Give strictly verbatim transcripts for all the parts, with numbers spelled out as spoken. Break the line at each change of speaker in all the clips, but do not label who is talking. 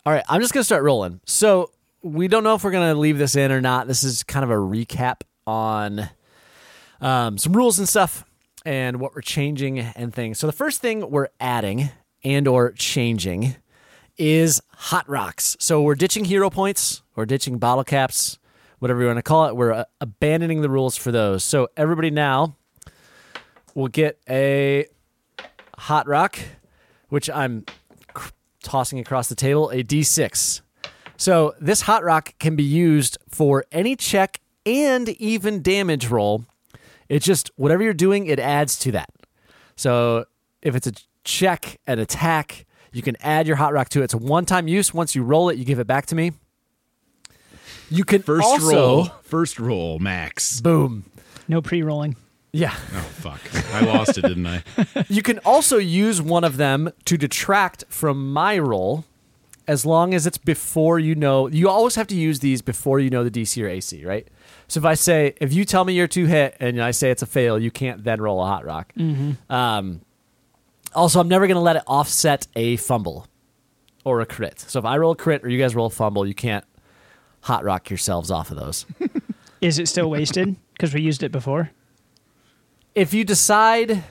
All right, I'm just going to start rolling. So we don't know if we're going to leave this in or not. This is kind of a recap on um, some rules and stuff and what we're changing and things. So the first thing we're adding and or changing is hot rocks. So we're ditching hero points, or ditching bottle caps, whatever you want to call it. We're uh, abandoning the rules for those. So everybody now will get a hot rock, which I'm tossing across the table, a D six. So this hot rock can be used for any check and even damage roll. It's just whatever you're doing, it adds to that. So if it's a check, an attack, you can add your hot rock to it. It's a one-time use. Once you roll it, you give it back to me. You can
first
also...
roll. First roll, max.
Boom.
No pre-rolling.
Yeah.
Oh, fuck. I lost it, didn't I?
You can also use one of them to detract from my roll, as long as it's before you know. You always have to use these before you know the D C or A C, right? So if I say, if you tell me you're two hit and I say it's a fail, you can't then roll a hot rock.
Mm-hmm.
Um, also, I'm never going to let it offset a fumble or a crit. So if I roll a crit or you guys roll a fumble, you can't hot rock yourselves off of those.
Is it still wasted? Because we used it before.
If you decide,
Like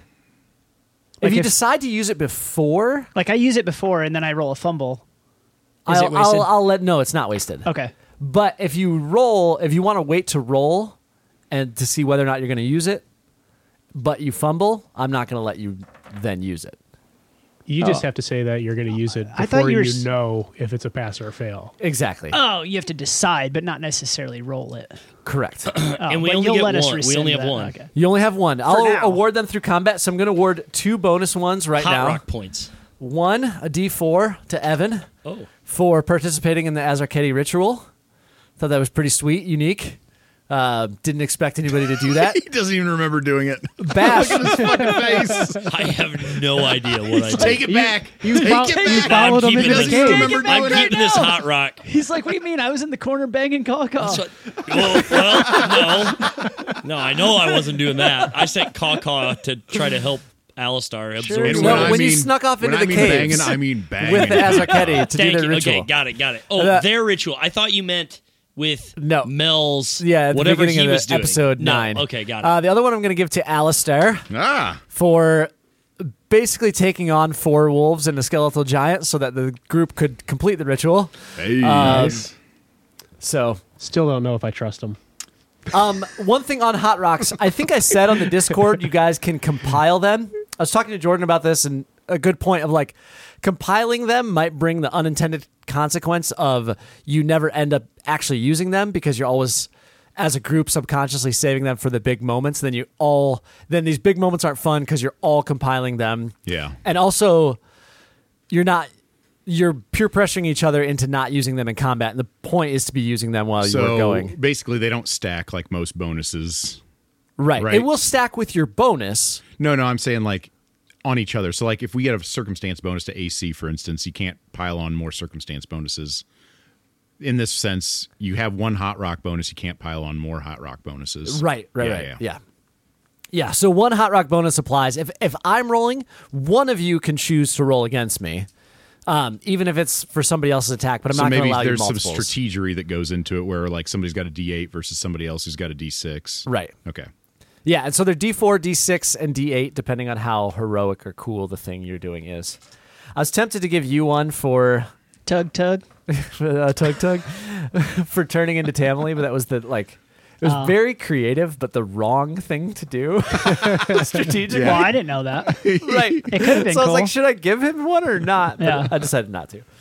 if you
if-
decide to use it before,
Like I use it before and then I roll a fumble. Is
I'll,
it wasted?
I'll, I'll let no, it's not wasted.
Okay.
But if you roll, if you want to wait to roll and to see whether or not you're going to use it, but you fumble, I'm not going to let you then use it.
You just
Oh.
have to say that you're going to use it
I thought
before
you
you,
were s-
know if it's a pass or a fail.
Exactly.
Oh, you have to decide, but not necessarily roll it.
Correct.
Oh,
And we
but
only
you'll
get
let us
one. We
rescind
only have
that.
one.
Okay.
You only have one. I'll
now.
award them through combat, so I'm going to award two bonus ones right
Hot
now.
rock points.
One, a D four to Evan
Oh.
for participating in the Azarketti ritual. Thought that was pretty sweet, unique. Uh, didn't expect anybody to do that.
He doesn't even remember doing it.
Bash.
Look at his fucking face.
I have no idea what I did.
Take it back.
You
Take
fo-
it
you
back.
followed
I'm
him into
keeping
the
this-
cave.
remember
Take it back
I'm
doing
right
keeping
now.
this hot rock.
He's like, what do you mean? I was in the corner banging caw-caw.
So- well, well, no. No, I know I wasn't doing that. I sent Caw-Caw to try to help Alistar absorb
Sure.
And
some
No,
when I
when you
mean-
snuck off
when
into
I
the
mean
caves
banging, I mean banging.
with the Azarketti to do
Thank
their
you.
ritual.
Okay, got it, got it. Oh,
Uh,
their ritual. I thought you meant with
No.
Mel's
Yeah, at the
whatever
beginning
he
of
was
the
doing.
episode
No,
nine.
Okay, got it.
Uh, the other one I'm going to give to Alistair
Ah.
for basically taking on four wolves and a skeletal giant so that the group could complete the ritual.
Hey.
Um, So,
Still don't know if I trust him.
um, one thing on hot rocks, I think I said on the Discord, you guys can compile them. I was talking to Jordan about this, and a good point of like compiling them might bring the unintended consequence of you never end up actually using them because you're always, as a group, subconsciously saving them for the big moments. Then you all, then these big moments aren't fun because you're all compiling them.
Yeah.
And also, you're not, you're peer pressuring each other into not using them in combat. And the point is to be using them while
So
you're going.
basically, they don't stack like most bonuses.
Right.
right.
It will stack with your bonus.
No, no, I'm saying like on each other. So like if we get a circumstance bonus to A C, for instance, you can't pile on more circumstance bonuses. In this sense, you have one hot rock bonus, you can't pile on more hot rock bonuses.
Right, right,
Yeah,
right.
yeah.
Yeah. yeah. so one hot rock bonus applies. If if I'm rolling, one of you can choose to roll against me. Um, even if it's for somebody else's attack, but I'm
So
not going to
maybe
allow you
there's some
multiples.
strategery that goes into it where like somebody's got a D eight versus somebody else who's got a D six.
Right.
Okay.
Yeah, and so they're D four, D six, and D eight, depending on how heroic or cool the thing you're doing is. I was tempted to give you one for
Tug, tug.
uh, Tug Tug for turning into Tamily, but that was the like it was
Oh.
very creative, but the wrong thing to do strategically.
Well, I didn't know that.
Right.
It could have been
So I was
cool.
like, should I give him one or not? But
Yeah.
I decided not to.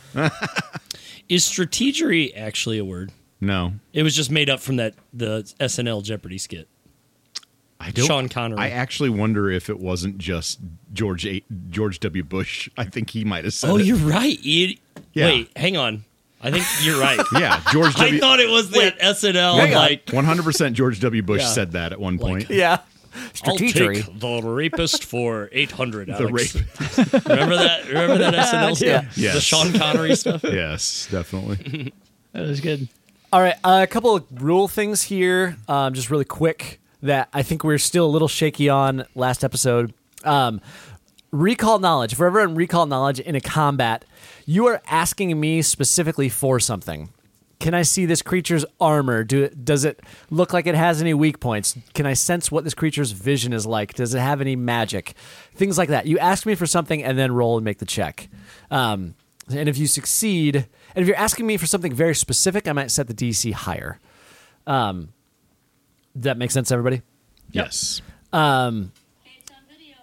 Is strategery actually a word?
No.
It was just made up from that the S N L Jeopardy skit.
I don't,
Sean Connery.
I actually wonder if it wasn't just George A, George W. Bush. I think he might have said
Oh,
it.
you're right. You-
Yeah.
Wait, hang on. I think you're right.
Yeah, George
I
W.
thought it was that S N L
Hang on.
like
one hundred percent George W. Bush
Yeah.
said that at one point.
Yeah.
I'll
Strategery.
take the rapist for eight hundred.
The
Alex.
rape.
Remember that? Remember that S N L stuff?
Yeah.
Yes.
The Sean Connery stuff.
Yes, definitely.
That was good.
All right, uh, a couple of rule things here, um, just really quick, that I think we are still a little shaky on last episode. Um, recall knowledge. If we're ever in recall knowledge in a combat, You are asking me specifically for something. Can I see this creature's armor? Do it, does it look like it has any weak points? Can I sense what this creature's vision is like? Does it have any magic? Things like that. You ask me for something and then roll and make the check. Um, and if you succeed, and if you're asking me for something very specific, I might set the D C higher. Um, does that make sense, everybody?
Yes.
Um,
It's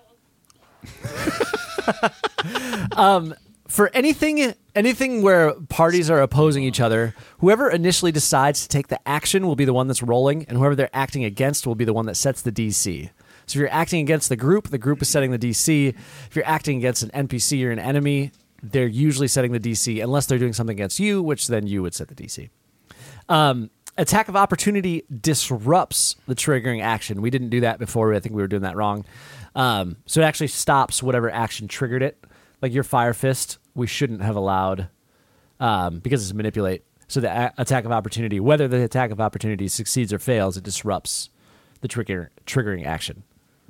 on video.
um, for anything anything where parties are opposing each other, whoever initially decides to take the action will be the one that's rolling, and whoever they're acting against will be the one that sets the D C. So if you're acting against the group, the group is setting the D C. If you're acting against an N P C or an enemy, they're usually setting the D C, unless they're doing something against you, which then you would set the D C. Um, attack of opportunity disrupts the triggering action. We didn't do that before. I think we were doing that wrong. Um, so it actually stops whatever action triggered it. Like your Fire Fist, we shouldn't have allowed um, because it's manipulate. So the a- attack of opportunity, whether the attack of opportunity succeeds or fails, it disrupts the trigger triggering action.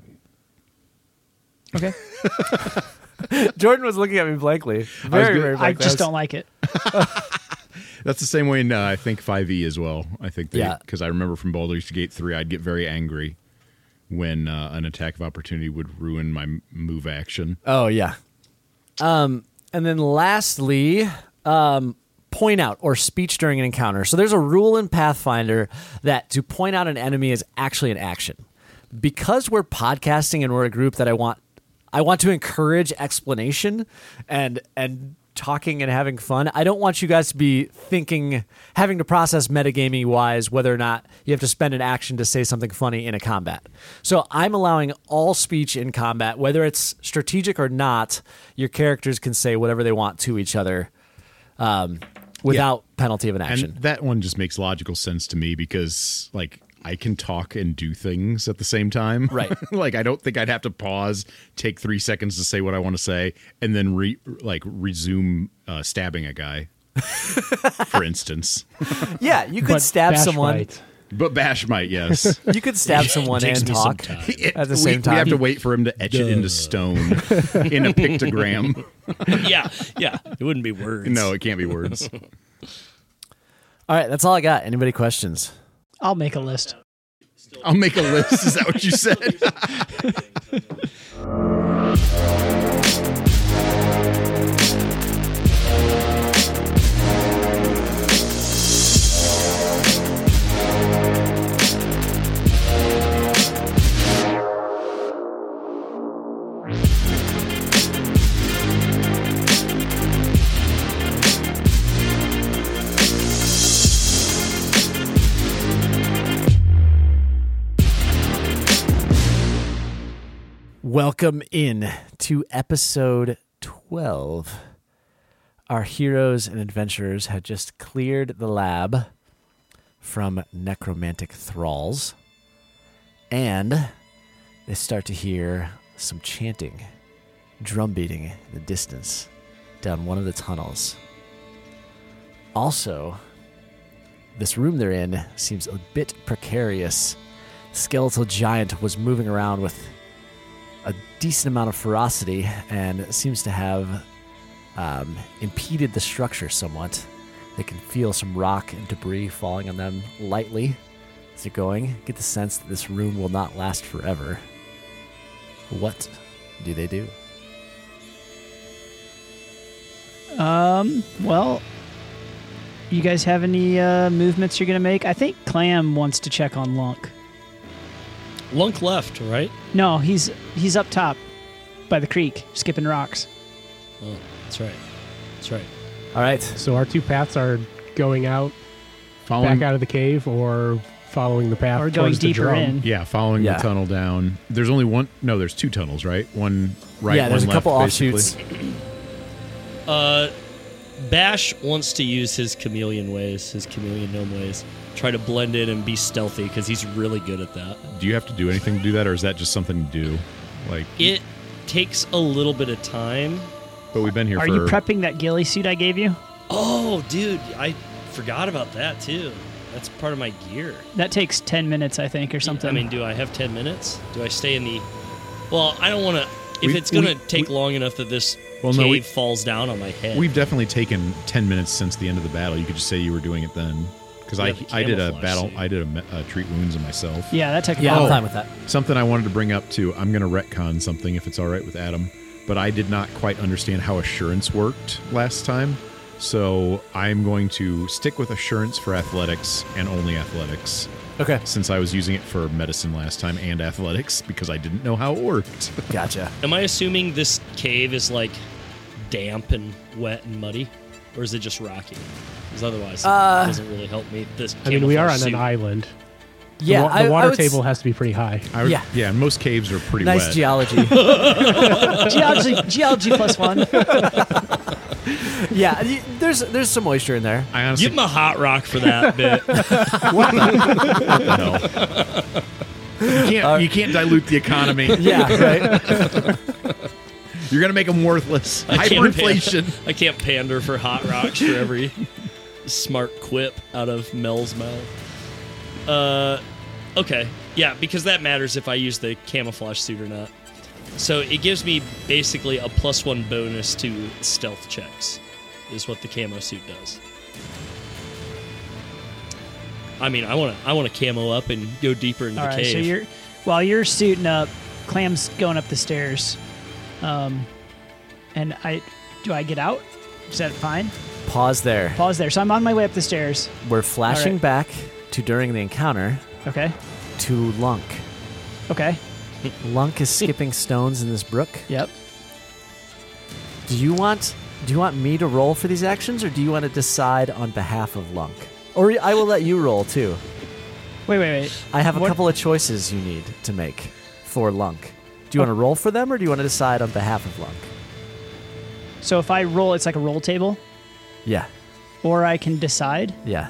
Okay.
Jordan was looking at me blankly. Very,
good-
very
I
blankly.
just
was-
don't like it.
That's the same way in, uh, I think, five E as well. I think they,
Yeah.
because I remember from Baldur's Gate three, I'd get very angry when uh, an attack of opportunity would ruin my m- move action.
Oh, yeah. Um, and then lastly, um, point out or speech during an encounter. So there's a rule in Pathfinder that to point out an enemy is actually an action. Because we're podcasting and we're a group that I want I want to encourage explanation and and talking and having fun. I don't want you guys to be thinking, having to process metagaming wise whether or not you have to spend an action to say something funny in a combat. So I'm allowing all speech in combat, whether it's strategic or not. Your characters can say whatever they want to each other um, without penalty of an action.
And that one just makes logical sense to me because, like, I can talk and do things at the same time.
Right.
Like, I don't think I'd have to pause, take three seconds to say what I want to say, and then re- like resume uh, stabbing a guy, for instance.
Yeah, you could
But
stab
Bash
someone.
might.
But Bash might, yes.
You could stab someone
Takes
and
me some
talk
time.
It-
at the
we,
same time.
We have to wait for him to etch it into stone in a pictogram.
yeah, yeah. It wouldn't be words.
No, it can't be words.
All right, that's all I got. Anybody questions?
I'll make a list.
I'll make a list. Is that what you said?
Welcome in to episode twelve. Our heroes and adventurers had just cleared the lab from necromantic thralls, and they start to hear some chanting, drum beating in the distance down one of the tunnels. Also, this room they're in seems a bit precarious. The skeletal giant was moving around with a decent amount of ferocity and seems to have um, impeded the structure somewhat. They can feel some rock and debris falling on them lightly as they're going. Get the sense that this room will not last forever. What do they do?
Um. Well, you guys have any uh, movements you're gonna make? I think Clam wants to check on Lunk.
Lunk left, right?
No, he's he's up top by the creek, skipping rocks.
Oh, that's right. That's right.
All right.
So our two paths are going out,
Following,
back out of the cave, or following the path
Or going
towards the
deeper
drum.
in.
yeah, following
Yeah.
the tunnel down. There's only one. No, there's two tunnels, right? One right.
yeah, there's
one
a couple
left, basically.
offshoots.
Uh, Bash wants to use his chameleon ways, his chameleon gnome ways, try to blend in and be stealthy because he's really good at that.
Do you have to do anything to do that, or is that just something to do? Like,
It takes a little bit of time.
but we've been here
Are
for.
you prepping that ghillie suit I gave you?
Oh, dude, I forgot about that too. That's part of my gear.
That takes ten minutes, I think, or something.
I mean, do I have ten minutes? Do I stay in the? Well, I don't want to. If
We-
it's going to
we-
take
we-
long enough that this
Well,
cave
no, we-
falls down on my head.
We've definitely taken ten minutes since the end of the battle. You could just say you were doing it then. Because I,
Yeah, the
I did a
camouflage
battle,
suit.
I did a me- uh, treat wounds on myself.
Yeah, that took.
Yeah,
Oh,
I'm fine with that.
Something I wanted to bring up too. I'm going to retcon something if it's all right with Adam, but I did not quite understand how assurance worked last time. So I'm going to stick with assurance for athletics and only athletics,
Okay.
since I was using it for medicine last time and athletics because I didn't know how it worked.
Gotcha.
Am I assuming this cave is like damp and wet and muddy, or is it just rocky? Because otherwise,
Uh,
it doesn't really help me. This
I mean, we are on
camouflage
an
suit.
island. The
Yeah,
wa- the,
I, I
water
would
table
s-
has to be pretty high.
I would-
Yeah.
yeah, and most caves are pretty
nice
wet.
geology.
geology, geology plus one.
Yeah, y- there's there's some moisture in there.
I honestly,
Give him a hot rock for that bit.
what the hell? You can't, you can't dilute the economy.
Yeah, right.
You're going to make them worthless.
I can't
Hyperinflation.
I can't pander for hot rocks for every smart quip out of Mel's mouth. Uh, okay, yeah, because that matters if I use the camouflage suit or not. So it gives me basically a plus one bonus to stealth checks, is what the camo suit does. I mean, I want to I want to camo up and go deeper into
All
the
right,
cave.
so you're while you're suiting up, Clam's going up the stairs, um, and I do I get out? Is that fine?
Pause there.
Pause there. So I'm on my way up the stairs.
We're flashing
All right.
back to during the encounter
Okay.
to Lunk.
Okay.
Lunk is skipping stones in this brook.
Yep.
Do you want do you want me to roll for these actions, or do you want to decide on behalf of Lunk? Or I will let you roll too.
Wait, wait, wait.
I have a
What-
couple of choices you need to make for Lunk. Do you want to roll for them, or do you want to decide on behalf of Lunk?
So if I roll, it's like a roll table,
Yeah,
or I can decide.
yeah.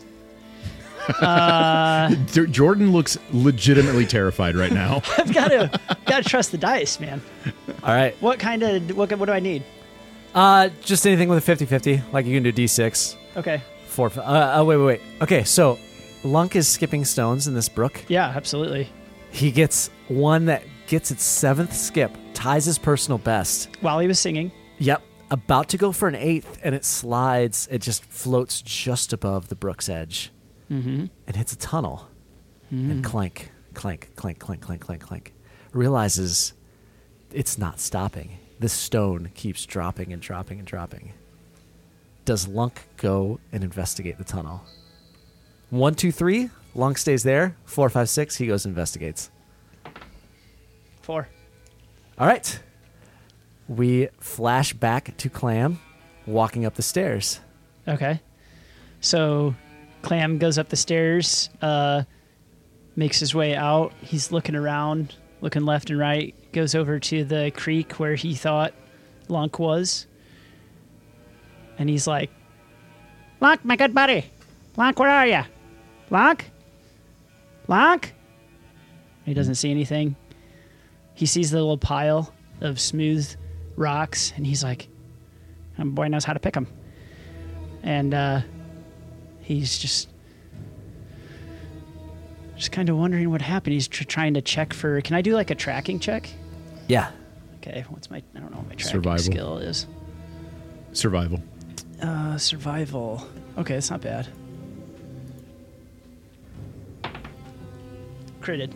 J- Jordan looks legitimately terrified right now.
I've got to got to trust the dice, man.
All right.
What kind of what what do I need?
Uh, just anything with a fifty-fifty. Like you can do D six.
Okay.
Four. Uh, oh, wait, wait, wait. Okay, so Lunk is skipping stones in this brook.
Yeah, absolutely.
He gets one that gets its seventh skip, ties his personal best.
While he was singing.
Yep. About to go for an eighth, and it slides. It just floats just above the brook's edge
Mm-hmm.
and hits a tunnel. And clank, clank, clank, clank, clank, clank, clank. Realizes it's not stopping. This stone keeps dropping and dropping and dropping. Does Lunk go and investigate the tunnel? One, two, three. Lunk stays there. Four, five, six. He goes and investigates.
Four.
All right. We flash back to Clam walking up the stairs.
Okay. So Clam goes up the stairs, uh, makes his way out. He's looking around, looking left and right, goes over to the creek where he thought Lunk was. And he's like, Lunk, my good buddy. Lunk, where are you? Lunk? Lunk? He doesn't see anything. He sees the little pile of smooth rocks, and he's like, "Oh, boy knows how to pick them." And uh, he's just just kind of wondering what happened. He's tr- trying to check for. Can I do like a tracking check?
Yeah.
Okay, what's my? I don't know what my tracking
Survival.
skill is.
Survival.
Uh, survival. Okay, that's not bad. Critted.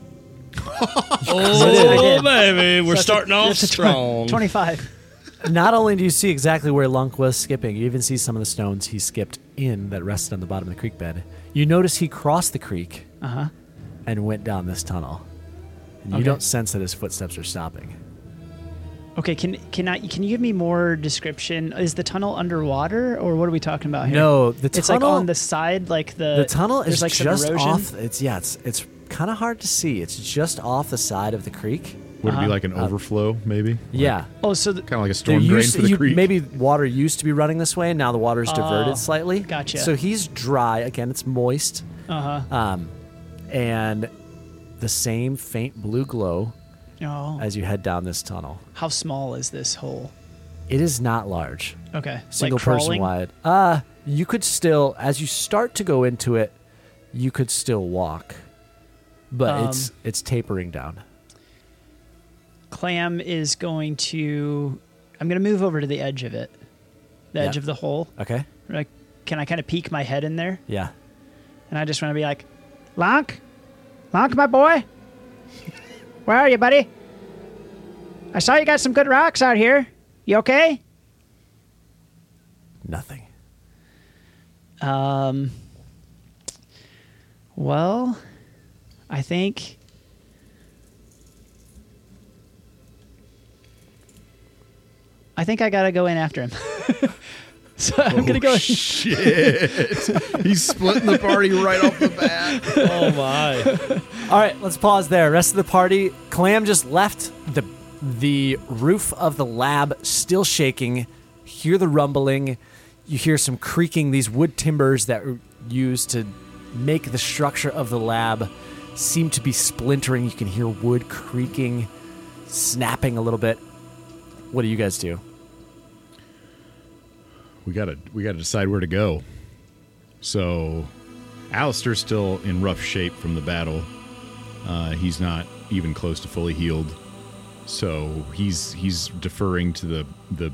oh, baby, we're
So that's a-
starting off
that's a tw-
strong.
twenty-five.
Not only do you see exactly where Lunk was skipping, you even see some of the stones he skipped in that rested on the bottom of the creek bed. You notice he crossed the creek
Uh huh.
and went down this tunnel. And you
Okay.
don't sense that his footsteps are stopping.
Okay, can can I can you give me more description? Is the tunnel underwater, or what are we talking about here?
No, the
it's
tunnel.
like on the side, like the
the tunnel
there's
is
like some
just
erosion.
off. It's yeah. It's it's kind of hard to see. It's just off the side of the creek.
Would it
Uh-huh.
be like an overflow, maybe?
Yeah.
Oh, so the,
Kind of like a
There
storm drain
used-
for the
you-
creek.
Maybe water used to be running this way, and now the water's diverted
Oh,
slightly.
gotcha.
So he's dry again. It's moist,
uh huh.
um, and the same faint blue glow
Oh,
as you head down this tunnel.
how small is this hole?
It is not large,
Okay,
single
like
person
crawling?
wide. Uh you could still, as you start to go into it, you could still walk, but
Um,
it's it's tapering down.
Clam is going to. I'm gonna move over to the edge of it, the edge
Yeah.
of the hole.
Okay.
Like, can I kind of peek my head in there?
Yeah.
And I just want to be like, Lonk, Lonk, my boy, where are you, buddy? I saw you got some good rocks out here. You okay?
Nothing.
Um. Well, I think. I think I gotta go in after him. So I'm gonna go.
Oh, shit. He's splitting the party right off the bat.
Oh my!
All right, let's pause there. Rest of the party, Clam just left the the roof of the lab still shaking. Hear the rumbling. You hear some creaking. These wood timbers that were used to make the structure of the lab seem to be splintering. You can hear wood creaking, snapping a little bit. What do you guys do?
We gotta we gotta decide where to go. So Alistair's still in rough shape from the battle. Uh, he's not even close to fully healed. So he's he's deferring to the the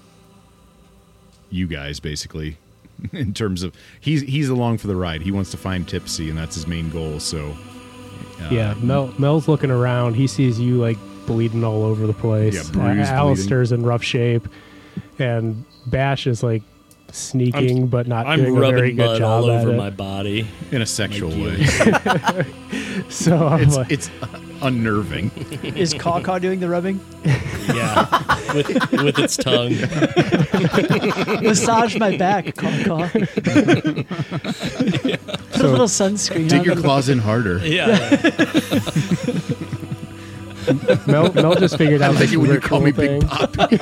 you guys basically in terms of he's he's along for the ride. He wants to find Tipsy and that's his main goal. So uh,
Yeah, Mel, Mel's looking around. He sees you like bleeding all over the place.
Yeah, bruised,
Uh, Alistair's in rough shape, and Bash is like sneaking,
I'm-
but not
I'm
doing a very
rubbing
good
mud
job
all
at
over
it.
my body.
in a sexual
My
way.
gills.
So I'm
It's
like,
it's unnerving.
Is Caw Caw doing the rubbing?
Yeah, with with its tongue.
Massage my back, Caw Caw. Put a little sunscreen
Dig
on
your
the-
claws in harder.
Yeah.
Mel, Mel just figured
I
out
like
this
it when you
ritual
call me
thing.
Big Poppy.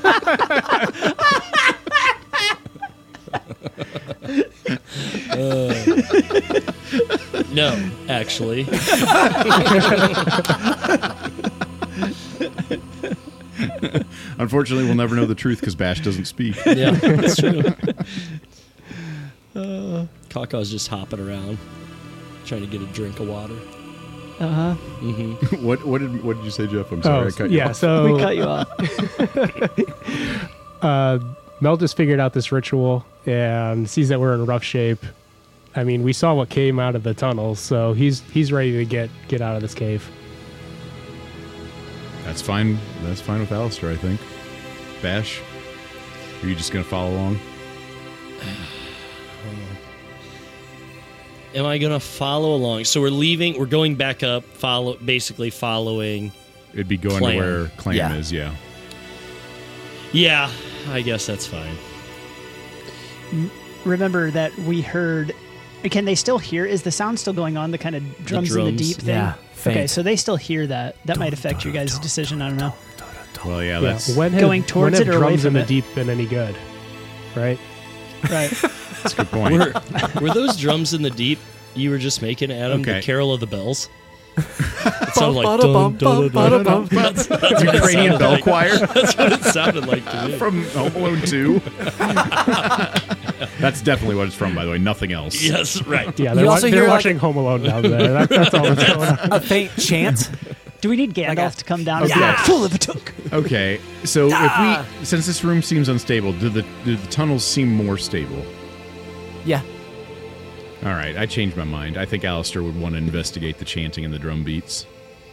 No, actually.
Unfortunately, we'll never know the truth because Bash doesn't speak.
Yeah, that's true. Uh, Kaka's just hopping around, trying to get a drink of water.
Uh-huh.
what what did what did you say, Jeff? I'm sorry,
Oh,
I cut you
yeah.
off.
So
We cut you off.
uh, Mel just figured out this ritual and sees that we're in rough shape. I mean, we saw what came out of the tunnels, so he's he's ready to get get out of this cave.
That's fine. That's fine with Alistair, I think. Bash, are you just gonna follow along?
Am I gonna follow along? So we're leaving. We're going back up. Follow, basically following.
It'd be going
Clam.
to where Clam
Yeah.
is. Yeah.
Yeah, I guess that's fine.
Remember that we heard. Can they still hear? Is the sound still going on? The kind of drums, in the
drums.
deep thing.
Yeah,
Okay,
faint.
so they still hear that. That might affect your guys' decision. I don't know.
Well, yeah.
Yeah,
That's
when have,
Going towards
when
it
have
or away
drums
from
in the
it?
deep been any good? Right?
Right.
that's a good point.
Were, were those drums in the deep you were just making, Adam?
Okay.
The Carol of the Bells? It sounded like
Bum,
dun,
bum,
dun, dun,
bum,
dun. That's, that's what it
Ukrainian
sounded
bell
like.
choir
That's what it sounded like to me.
from Home Alone two. That's definitely what it's from, by the way. Nothing else.
Yes, right.
Yeah,
You
they're, wa-
also
they're
hear, like,
watching Home Alone down there. That, that's all that's going on.
A faint chant.
Do we need Gandalf
a-
to come down and be
Yeah.
like, full of a took?
Okay. So if we, since this room seems unstable, do the do the tunnels seem more stable?
Yeah.
All right. I changed my mind. I think Alistair would want to investigate the chanting and the drum beats.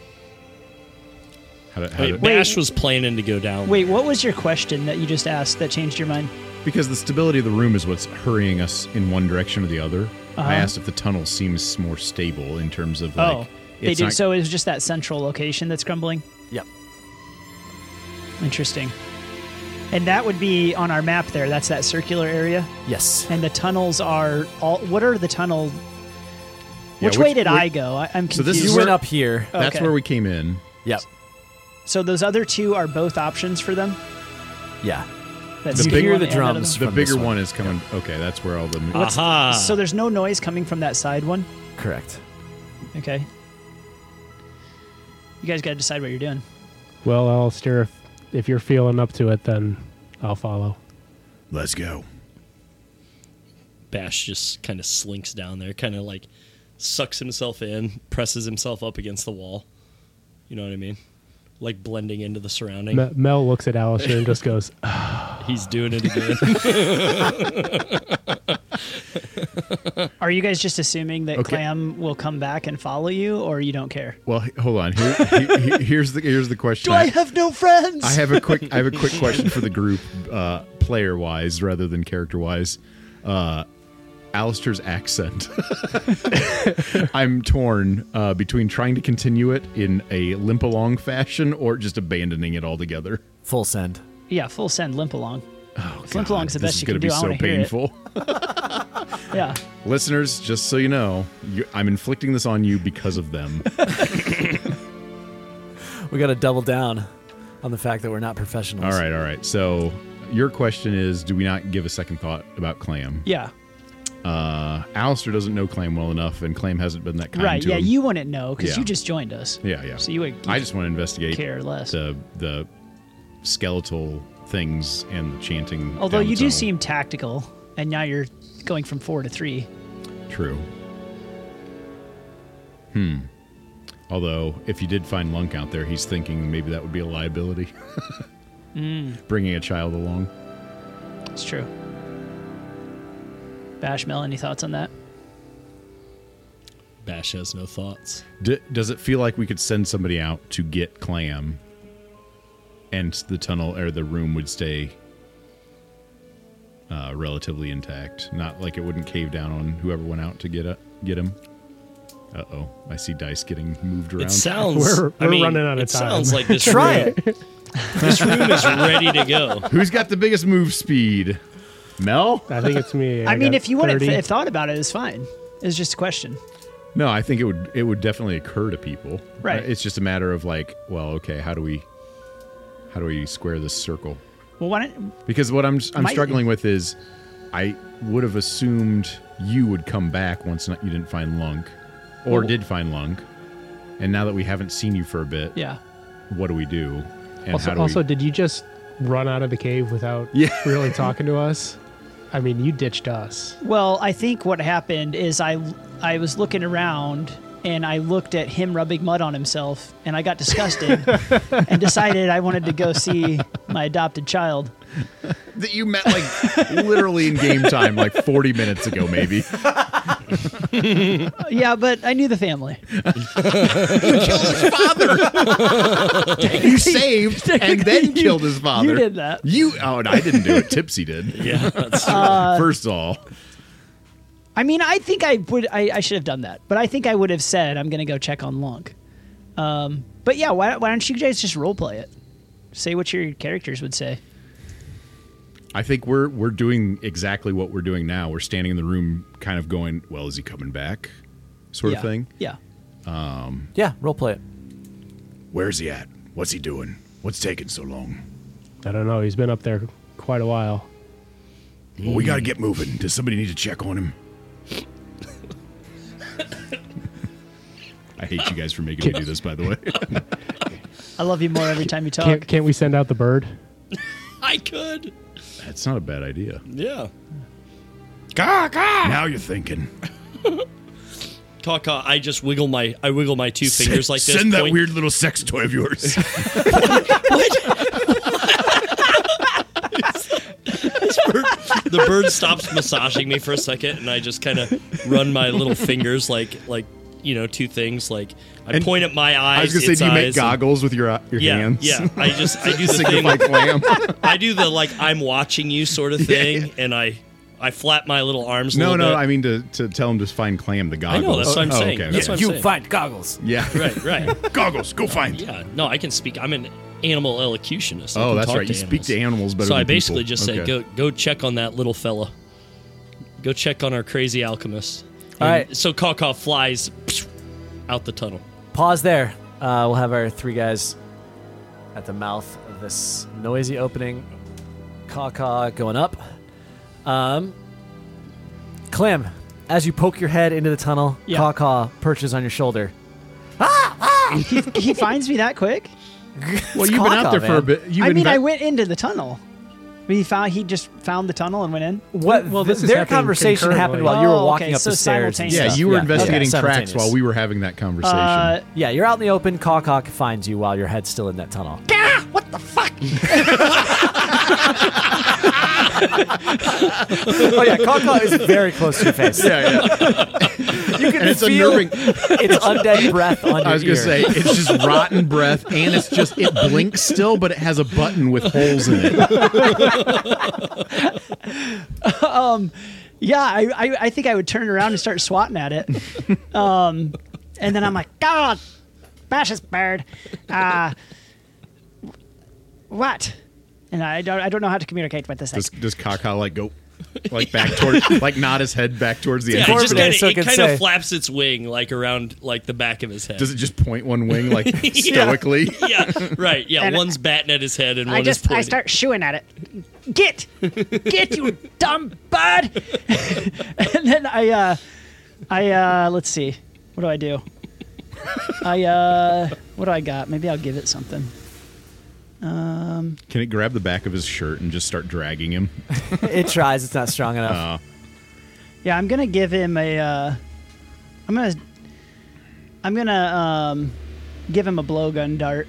How to, how
Wait,
to,
Bash was planning to go down.
Wait, what was your question that you just asked that changed your mind?
because the stability of the room is what's hurrying us in one direction or the other.
Uh-huh.
I asked if the tunnel seems more stable in terms of like.
oh, they
it's
do.
not-
So it was just that central location that's crumbling?
Yep.
Interesting. And that would be on our map there. That's that circular area.
Yes.
And the tunnels are all. What are the tunnel?
Yeah,
Which, way
which-
did
which-
I go? I, I'm confused.
So this is
You
where-
went up here.
That's
Okay.
where we came in.
Yep.
So those other two are both options for them.
Yeah.
That
The
You
secret
can hear
one
the
and that other
drums.
one?
The
From this
bigger
one.
one is coming. Okay, that's where all the.
What's-
Aha.
So there's no noise coming from that side one.
Correct.
Okay. You guys got to decide what you're doing.
Well, Alistair, if, if you're feeling up to it, then I'll follow.
Let's go.
Bash just kind of slinks down there, kind of like sucks himself in, presses himself up against the wall. You know what I mean? like blending into the surrounding.
Me- Mel looks at Alistair and just goes,
He's doing it again.
Are you guys just assuming that
Okay.
Clam will come back and follow you, or you don't care?
Well, h- hold on. Here, he- he- here's the here's the question.
Do I have no friends?
I have a quick I have a quick question for the group, uh, player wise rather than character wise. Uh, Alistair's accent. I'm torn uh, between trying to continue it in a limp along fashion or just abandoning it altogether.
Full send.
Yeah, full send limp along.
Oh,
Limp along's the
this
best
is
you
gonna
can
be
do. I
so
wanna hear it.
painful.
Yeah.
Listeners, just so you know, you, I'm inflicting this on you because of them.
We got to double down on the fact that we're not professionals.
All right, all right. So your question is, do we not give a second thought about Clam?
Yeah.
Uh, Alistair doesn't know Clam well enough, and Clam hasn't been that kind
Right.
to
Yeah,
him.
you wouldn't know because
Yeah.
you just joined us.
Yeah, yeah.
So you would.
I just want to investigate
care less.
the the skeletal things and the chanting.
Although
down the
you do
tunnel.
seem tactical, and now you're going from four to three.
True. Hmm. Although, if you did find Lunk out there, he's thinking maybe that would be a liability. Bringing a child along.
It's true. Bashmel, any thoughts on that?
Bash has no thoughts.
D- does it feel like we could send somebody out to get Clam, and the tunnel or the room would stay uh, relatively intact? Not like it wouldn't cave down on whoever went out to get a, get him. Uh oh, I see dice getting moved around.
It sounds.
We're-
I
we're
mean,
running out of
it
time.
sounds like this.
Try
room,
it.
This room is ready to go.
Who's got the biggest move speed? Mel?
I think it's me.
I, mean,
got
if you wouldn't
thirty.
have thought about it, it's fine. It's just a question.
No, I think it would it would definitely occur to people.
Right.
Uh, It's just a matter of like, well, okay, how do we how do we square this circle?
Well, why don't
Because what I'm I'm
Might-
struggling with is I would have assumed you would come back once not, you didn't find Lunk or
Well-
did find Lunk. And now that we haven't seen you for a bit,
yeah.
what do we do? And
Also,
how do
also,
we
did you just run out of the cave without
Yeah.
really talking to us? I mean, you ditched us.
Well, I think what happened is I I was looking around and I looked at him rubbing mud on himself and I got disgusted and decided I wanted to go see my adopted child.
that you met like literally in game time like forty minutes ago maybe.
Yeah, but I knew the family.
You saved and then killed his father.
You did that.
You oh and I didn't do it. Tipsy did.
Yeah, that's true.
First of all.
I mean, I think I would. I, I should have done that, but I think I would have said I'm going to go check on Lunk. Um, but yeah, why, why don't you guys just role play it? Say what your characters would say.
I think we're we're doing exactly what we're doing now. We're standing in the room kind of going, well, is he coming back? Sort
yeah.
of thing.
Yeah.
Yeah, role play it.
Where's he at? What's he doing? What's taking so long?
I don't know. He's been up there quite a while.
Well, we got to get moving. Does somebody need to check on him? I hate you guys for making me do this, by the way.
I love you more every time you talk.
Can't, can't we send out the bird?
I could.
That's not a bad idea.
Yeah.
Now you're thinking.
Caw-caw, I just wiggle my I wiggle my two fingers like this.
Send that
point-
weird little sex toy of yours.
The bird stops massaging me for a second, and I just kind of run my little fingers like like you know two things. Like I
And
point at my eyes.
I was going to
its
say, do you make
eyes, and-
goggles with your uh, your
Yeah,
hands?
yeah. I just I do the thing.
Signify clam.
I do the like I'm watching you sort of thing, and I I flap my little arms. A
No,
little
no,
bit.
I mean to, to tell him to find clam the goggles.
I know, that's what I'm
Oh,
saying.
okay,
That's
okay.
what I'm
you
saying.
find goggles.
Yeah.
Right, right.
Goggles, go find.
Yeah, no, I can speak. I'm an animal elocutionist. I
Oh,
can
that's
talk
right.
to
You speak to animals better
So
than
I basically
people.
just say,
Okay.
go go check on that little fella. Go check on our crazy alchemist.
All
And
right.
So Caw-caw flies out the tunnel.
Pause there. Uh, we'll have our three guys at the mouth of this noisy opening. Caw-caw going up. Um, Clem, as you poke your head into the tunnel,
Yeah.
Caw-caw perches on your shoulder.
he, he finds me that quick?
Well, you've been out there for a bit. You've
I mean,
inve-
I went into the tunnel. I He found he just found the tunnel and went in.
What?
Well, this is
their
happening
conversation happened
concurrently.
while you were
Oh,
walking
okay,
up
so
the stairs. and
simultaneous.
Yeah,
stuff.
you were
Yeah,
investigating
okay,
tracks
simultaneous.
while we were having that conversation.
Uh,
Yeah, you're out in the open. Caw Caw finds you while your head's still in that tunnel. Oh yeah, Caw Caw is very close to your face.
yeah, yeah.
You can
And it's
feel
unnerving.
its undead breath on your
I was gonna
ear.
say it's just rotten breath, and it's just it blinks still, but it has a button with holes in it.
Yeah, I, I I think I would turn around and start swatting at it. Um, and then I'm like, God, bash this bird. Uh, what? And I don't I don't know how to communicate with this thing.
Does does Kaka like go like back toward like nod his head back towards the
Yeah, it
entrance?
just
Corbin
kind
is, so
of
it can
it kind
say-
of flaps its wing like around like the back of his head.
Does it just point one wing like stoically?
Yeah, right. Yeah,
And
one's batting at his head and
I
one
just
is
I
pointing.
start shooing at it. Get, get you dumb bird. And then I uh, I uh, let's see, what do I do? I uh, what do I got? Maybe I'll give it something. Um,
Can it grab the back of his shirt and just start dragging him?
It tries. It's not strong enough.
Uh,
yeah, I'm gonna give him a. Uh, I'm gonna. I'm gonna um, give him a blowgun dart.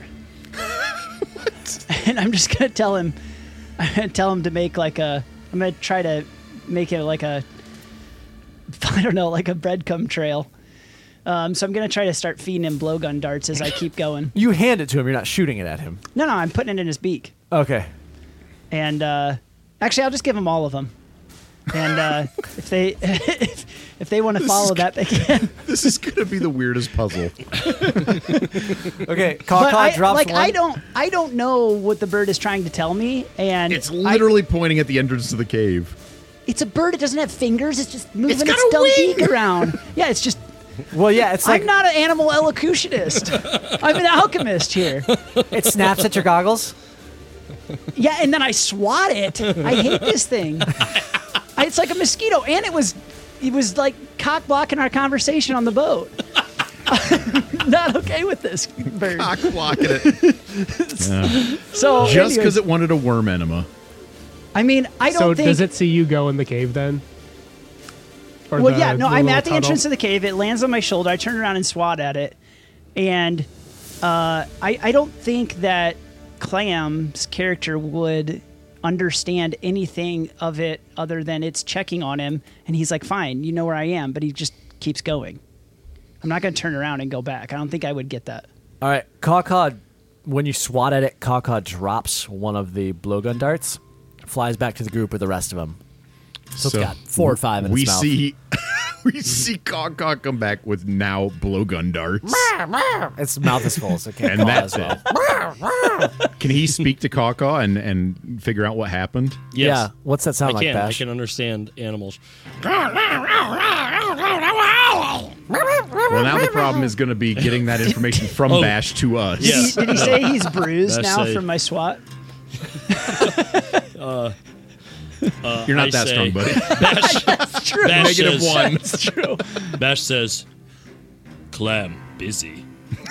And I'm just gonna tell him. I'm gonna tell him to make like a. I'm gonna try to make it like a. I don't know, like a breadcrumb trail. Um, so I'm gonna try to start feeding him blowgun darts as I keep going.
You hand it to him. You're not shooting it at him.
No, no, I'm putting it in his beak.
Okay.
And uh, actually, I'll just give them all of them. And uh, if they if, if they want to follow that, they can.
this is gonna be the weirdest puzzle.
Okay. Caw
But
Caw
I,
drops
like
one.
I don't I don't know what the bird is trying to tell me, and
It's
I-
literally pointing at the entrance to the cave.
it's a bird. It doesn't have fingers. It's just moving
It's got
its
a
dumb
wing!
beak around. Yeah, it's just.
Well, yeah. It's like
I'm not an animal elocutionist. I'm an alchemist here.
it snaps at your goggles.
Yeah, and then I swat it. I hate this thing. I, it's like a mosquito, and it was, it was like cock blocking our conversation on the boat. Not okay with this bird.
Cock blocking it. Yeah.
So
Just
anyways,
because it wanted a worm enema.
I mean, I don't
So
think.
does it see you go in the cave then? Or
Well,
the-
yeah, no,
the
I'm
little
at the
tunnel?
entrance of the cave. It lands on my shoulder. I turn around and swat at it, and uh, I I don't think that Clam's character would understand anything of it other than it's checking on him, and he's like, "Fine, you know where I am," but he just keeps going. I'm not going to turn around and go back. I don't think I would get that.
All right. Caw Caw, when you swat at it, Caw Caw drops one of the blowgun darts, flies back to the group with the rest of them. So, it's got four or five in
we
its mouth.
see we see Caw Caw come back with now blowgun darts.
Its mouth is full, so it can't
And
call
that's
as well.
Can he speak to Caw Caw and, and figure out what happened?
Yes.
Yeah. What's that sound
I
like,
can. I
Bash?
can understand animals.
Well, now the problem is going to be getting that information from
Oh.
Bash to us.
Yeah.
Did he, did he say he's bruised
That's
now
a-
from my swat?
You're not
I
that
say-
strong, buddy.
Bash,
That's true.
Bash
Negative
says,
one.
That's true.
Bash says, Clam, busy.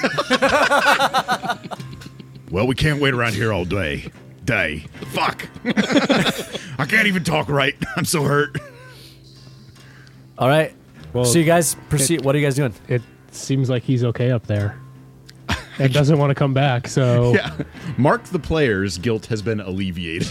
Well, we can't wait around here all day. Day. Fuck. I can't even talk right. I'm so hurt.
All right.
Well,
so you guys proceed. What are you guys doing?
It seems like he's okay up there. And doesn't want to come back, so
Yeah. Mark the player's guilt has been alleviated.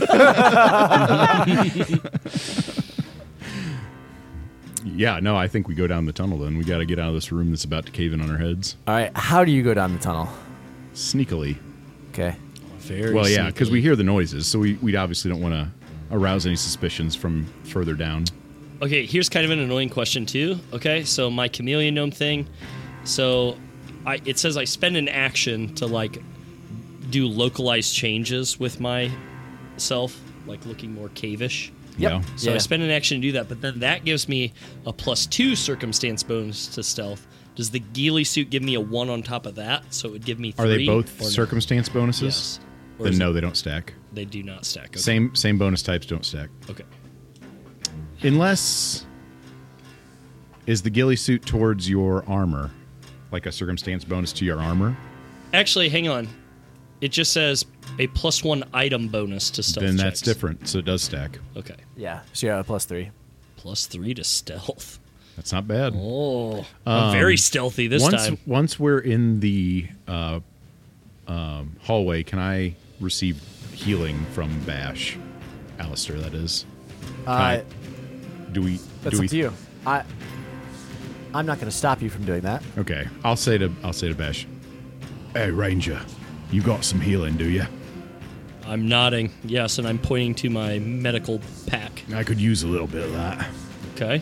Yeah, no, I think we go down the tunnel then. We got to get out of this room that's about to cave in on our heads.
All right. How do you go down the tunnel?
Sneakily.
Okay.
Very
Well, yeah, because we
sneaky.
hear the noises, so we, we obviously don't want to arouse any suspicions from further down.
Okay, here's kind of an annoying question too. Okay, so my chameleon gnome thing. So, I it says I spend an action to like do localized changes with myself, like looking more cavish.
Yep.
Yeah.
So
Yeah.
I spend an action to do that, but then that gives me a plus two circumstance bonus to stealth. Does the ghillie suit give me a one on top of that? So it would give me three.
Are they both
or no?
circumstance bonuses?
Yes. Or
Then
is
no,
it-
they don't stack.
They do not stack. Okay.
Same same bonus types don't stack.
Okay.
Unless is the ghillie suit towards your armor, like a circumstance bonus to your armor?
Actually, hang on. It just says a plus one item bonus to stealth
Then that's
checks.
different. So it does stack.
Okay.
Yeah, so you're at a plus three.
Plus three to stealth.
That's not bad.
Oh, I'm very stealthy this
once,
time.
Once we're in the uh, um, hallway, can I receive healing from Bash? Alistair, that is. Can
Uh,
I- do we?
that's
do
up
we?
to you. I, I'm not going to stop you from doing that.
Okay, I'll say to I'll say to Bash. Hey, Ranger, you got some healing, do you?
I'm nodding. Yes, and I'm pointing to my medical pack.
I could use a little bit of that.
Okay.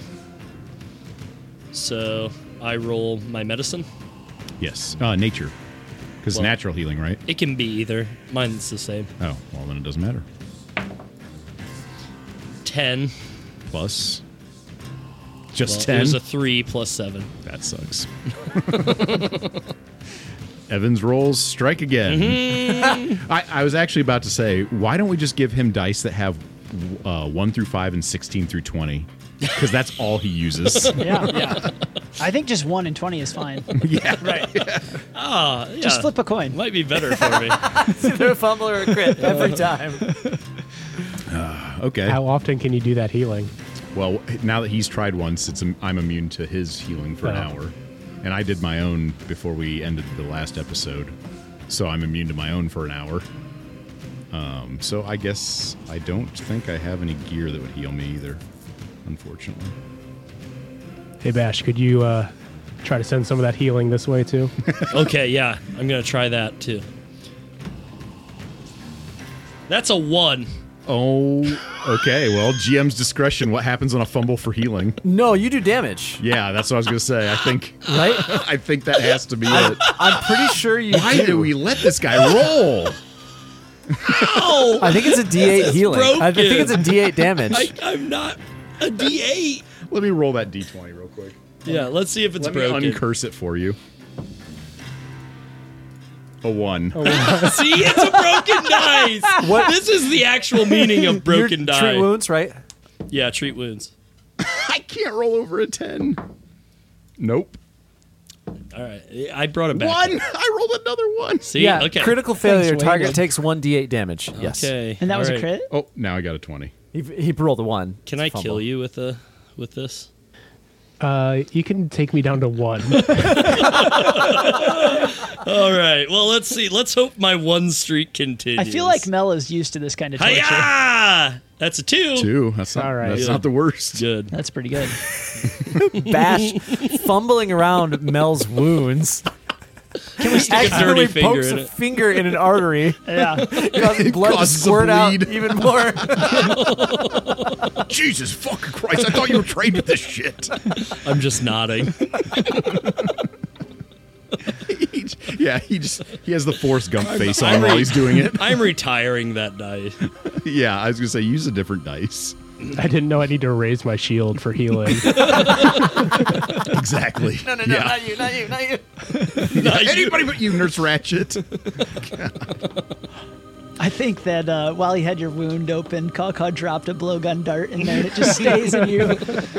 So I roll my medicine.
Yes, uh, nature, because
Well-
natural healing, right?
It can be either. Mine's the same.
Oh, well then it doesn't matter.
Ten.
Plus, just
Well,
ten.
It was a three plus seven.
That sucks. Evans rolls strike again.
Mm-hmm.
I, I was actually about to say, why don't we just give him dice that have uh, one through five and sixteen through twenty? Because that's all he uses.
Yeah, yeah. I think just one and twenty is fine.
Yeah, right.
Ah, yeah.
Just flip a coin.
Might be better for me.
It's either a fumble or a crit every time.
Okay.
How often can you do that healing?
Well, now that he's tried once, it's I'm immune to his healing for an
Oh.
hour, and I did my own before we ended the last episode, so I'm immune to my own for an hour. Um, so I guess I don't think I have any gear that would heal me either, unfortunately.
Hey, Bash, could you uh, try to send some of that healing this way, too?
Okay, yeah. I'm going to try that too. That's a one.
Oh, okay. Well, G M's discretion. What happens on a fumble for healing?
No, you do damage,
Yeah, that's what I was gonna say. I think
right?
I think that has to be it.
I'm pretty sure you
Why
do.
do we let this guy roll?
Oh,
I think it's a D eight healing. I think it's a D eight damage.
I, I'm not a D eight.
Let me roll that D twenty real quick.
Yeah, let's see if it's
Let
broken.
me uncurse it for you. A one.
See, it's a broken dice.
What-
This is the actual meaning of broken
Your
die.
treat wounds, right?
Yeah, treat wounds.
I can't roll over a ten. Nope.
All right, I brought it back.
One. I rolled another one.
See,
Yeah.
okay.
Critical failure.
Thanks,
Target
Wayne.
takes one D eight damage. Yes.
Okay,
And that was
all
a
right.
crit?
Oh, now I got a twenty.
He, he rolled a one.
Can I
Fumble.
kill you with a with this?
Uh, you can take me down to one.
All right. Well, let's see. Let's hope my one streak continues.
I feel like Mel is used to this kind of torture.
Hiya! That's a two.
Two. That's not.
All right.
That's
Good.
not the worst.
Good.
That's pretty good.
Bash fumbling around Mel's wounds.
Can we stick a
Accidentally
dirty finger
pokes
in
a
it?
finger in an artery,
Yeah.
causing blood to
causes a
squirt out
bleed.
even more.
Jesus fucking Christ! I thought you were trained with this shit.
I'm just nodding.
He j- yeah, he just he has the Forrest Gump face on while he's doing it.
I'm retiring that die.
Yeah, I was gonna say use a different dice.
I didn't know I need to raise my shield for healing.
Exactly.
No, no, no,
Yeah.
not you, not you, not you.
Anybody but you, Nurse Ratchet.
I think that uh, while he had your wound open, Caw-Caw dropped a blowgun dart in there and it just stays in you.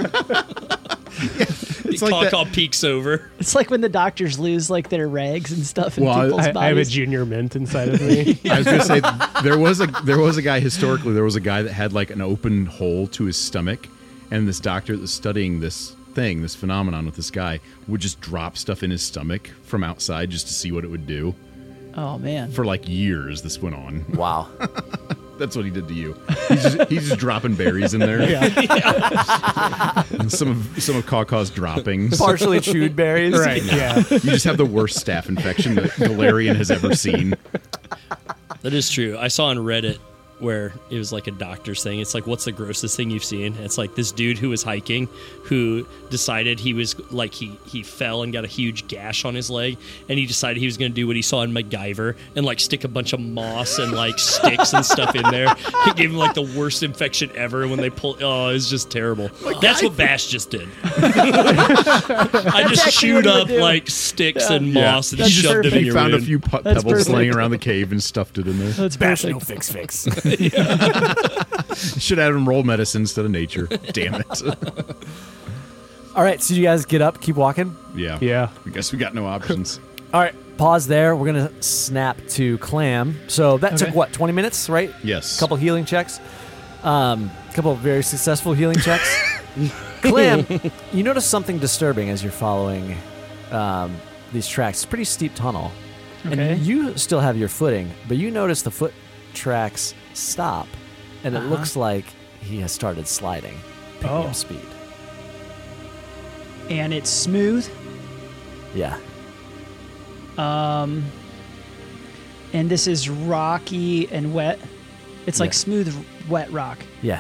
It's like that-
Caw-Caw peeks over.
It's like when the doctors lose like their rags and stuff in
Well, I-
people's
I, I have a
bodies.
junior mint inside of me.
I was gonna say there was a there was a guy historically there was a guy that had like an open hole to his stomach, and this doctor that was studying this thing, this phenomenon with this guy, would just drop stuff in his stomach from outside just to see what it would do.
Oh, man.
For like years, this went on.
Wow.
That's what he did to you. He's just, he's just dropping berries in there. And some of some of Caw-Caw's droppings.
Partially chewed berries.
Right, yeah.
You just have the worst staph infection that Galarian has ever seen.
That is true. I saw on Reddit where it was like a doctor's thing. It's like, what's the grossest thing you've seen? And it's like this dude who was hiking who decided he was like, he, he fell and got a huge gash on his leg. And he decided he was going to do what he saw in MacGyver and like stick a bunch of moss and like sticks and stuff in there. It gave him like the worst infection ever when they pulled. Oh, it was just terrible. That's what Bash just did. I just
actually
chewed
what he
up
would do.
like sticks and
Yeah.
moss and
That's
shoved it in
He
your
found a
wound.
few pu-
That's
pebbles
perfect.
laying around the cave and stuffed it in there.
That's
Bash
perfect.
no fix fix.
Should have him roll medicine instead of nature. Damn it.
All right, so you guys get up, keep walking.
Yeah.
Yeah.
I guess we got no options.
All right, pause there. We're gonna snap to Clam. So that
Okay.
took what, twenty minutes, right?
Yes.
A couple healing checks. Um, a couple of very successful healing checks. Clam, you notice something disturbing as you're following um, these tracks. It's a pretty steep tunnel.
Okay.
And you still have your footing, but you notice the foot tracks stop, and it
Uh-huh.
looks like he has started sliding, picking
Oh.
up speed.
And it's smooth.
Yeah.
Um, and this is rocky and wet. It's like
Yeah.
smooth, wet rock.
Yeah.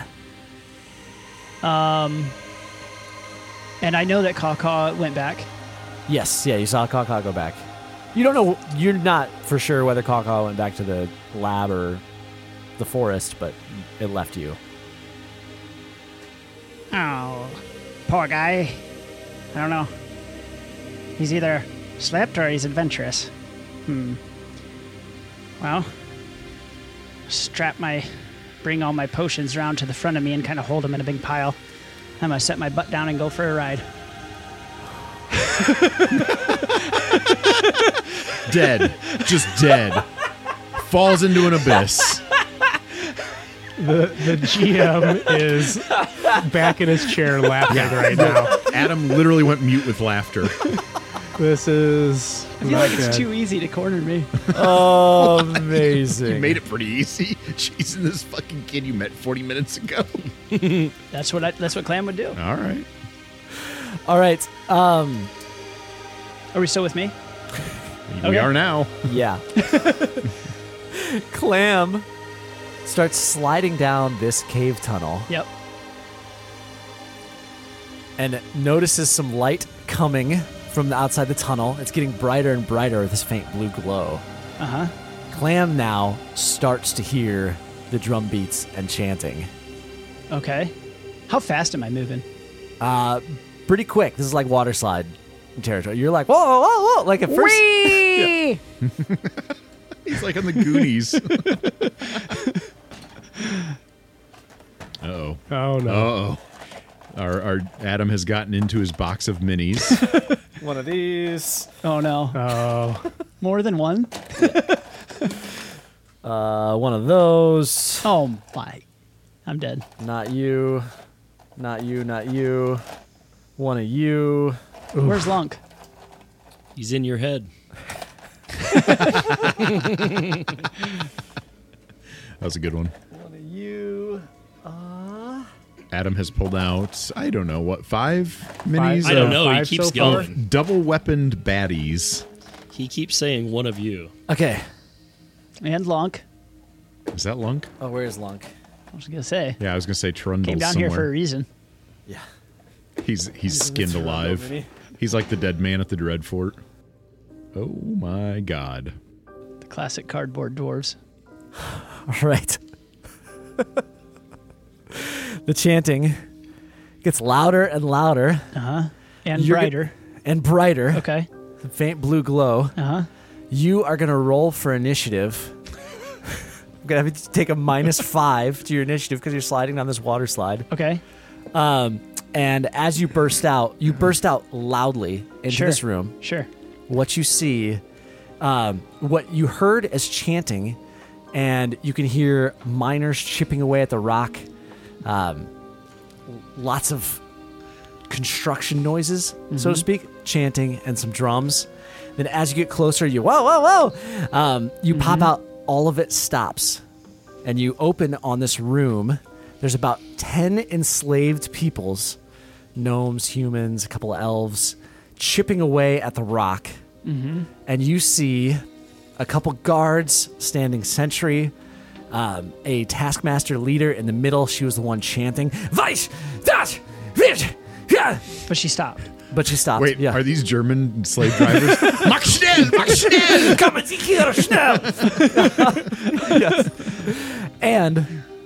Um, and I know that Kaka went back.
Yes. Yeah. You saw Kaka go back. You don't know. You're not for sure whether Kaka went back to the lab or the forest, but it left you.
Oh, poor guy. I don't know. He's either slept or he's adventurous. Hmm. Well, strap my, bring all my potions around to the front of me and kind of hold them in a big pile. I'm gonna set my butt down and go for a ride.
Dead. Just dead. Falls into an abyss.
The the G M is back in his chair laughing right now.
Adam literally went mute with laughter.
This is
I feel
not
like it's
good.
too easy to corner me.
Oh, amazing.
You made it pretty easy. Chasing this fucking kid you met forty minutes ago.
That's what I, that's what Clam would do.
All right.
All right. Um.
Are we still with me?
We
Okay.
are now.
Yeah. Clam starts sliding down this cave tunnel
Yep.
and notices some light coming from the outside the tunnel. It's getting brighter and brighter with this faint blue glow.
Uh huh.
Clam now starts to hear the drum beats and chanting.
Okay. How fast am I moving?
Uh, pretty quick. This is like water slide territory. You're like, whoa, whoa, whoa, whoa. Like at first.
Whee!
He's like on the Goonies. Uh-oh.
Oh no.
Uh-oh. Our, our Adam has gotten into his box of minis.
One of these.
Oh no.
Oh.
More than one?
Uh, one of those.
Oh my. I'm dead.
Not you. Not you. Not you. One of you.
Where's Lunk?
He's in your head.
That was a good one.
One of you.
Adam has pulled out, I don't know, what, five minis?
I don't
of
know. He
five
keeps
so far?
going.
Double weaponed baddies.
He keeps saying one of you.
Okay.
And Lunk.
Is that Lunk?
Oh, where's Lunk?
I was gonna say.
Yeah, I was going to say Trundle
Came down
somewhere.
here for a reason.
Yeah.
He's he's skinned
Trundle
alive.
mini.
He's like the dead man at the Dread Fort. Oh my god.
The classic cardboard dwarves.
All right. The chanting gets louder and louder
Uh huh. And
You're g-
brighter.
and brighter.
Okay.
The faint blue glow.
Uh huh.
You are going to roll for initiative. I'm going to have you take a minus five to your initiative because you're sliding down this water slide.
Okay.
Um, and as you burst out, you burst out loudly into
Sure.
this room.
Sure.
What you see, um, what you heard as chanting, and you can hear miners chipping away at the rock. Um, lots of construction noises, so to speak, chanting, and some drums. Then as you get closer, you whoa, whoa, whoa. Um, you pop out. All of it stops, and you open on this room. There's about ten enslaved peoples, gnomes, humans, a couple of elves, chipping away at the rock. And you see a couple guards standing sentry, um, a taskmaster leader in the middle. She was the one chanting, Weiss, das, wird, ja.
But she stopped.
But she stopped.
Wait,
yeah.
are these German slave drivers? Mach schnell! Mach schnell!
Kommen Sie hier schnell! Yes. And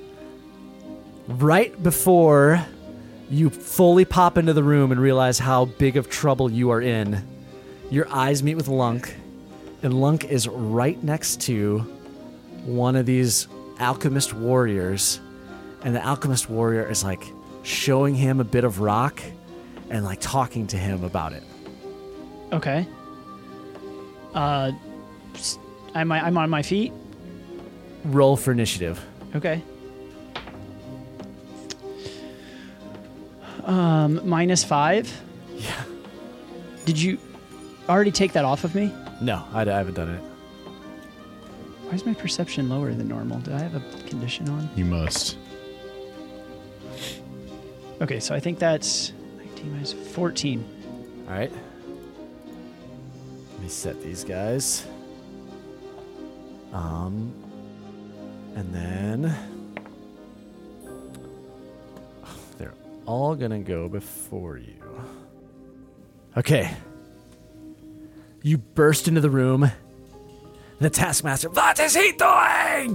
right before you fully pop into the room and realize how big of trouble you are in, your eyes meet with Lunk, and Lunk is right next to one of these alchemist warriors, and the alchemist warrior is like showing him a bit of rock and like talking to him about it.
Okay. Uh, s- I'm I'm on my feet.
Roll for initiative.
Okay. Um, minus five.
Yeah.
Did you already take that off of me?
No, I, I haven't done it.
Why is my perception lower than normal? Do I have a condition on?
You must.
Okay, so I think that's nineteen minus fourteen.
All right. Let me set these guys. Um, and then they're all gonna go before you. Okay. You burst into the room. The taskmaster. What is he doing?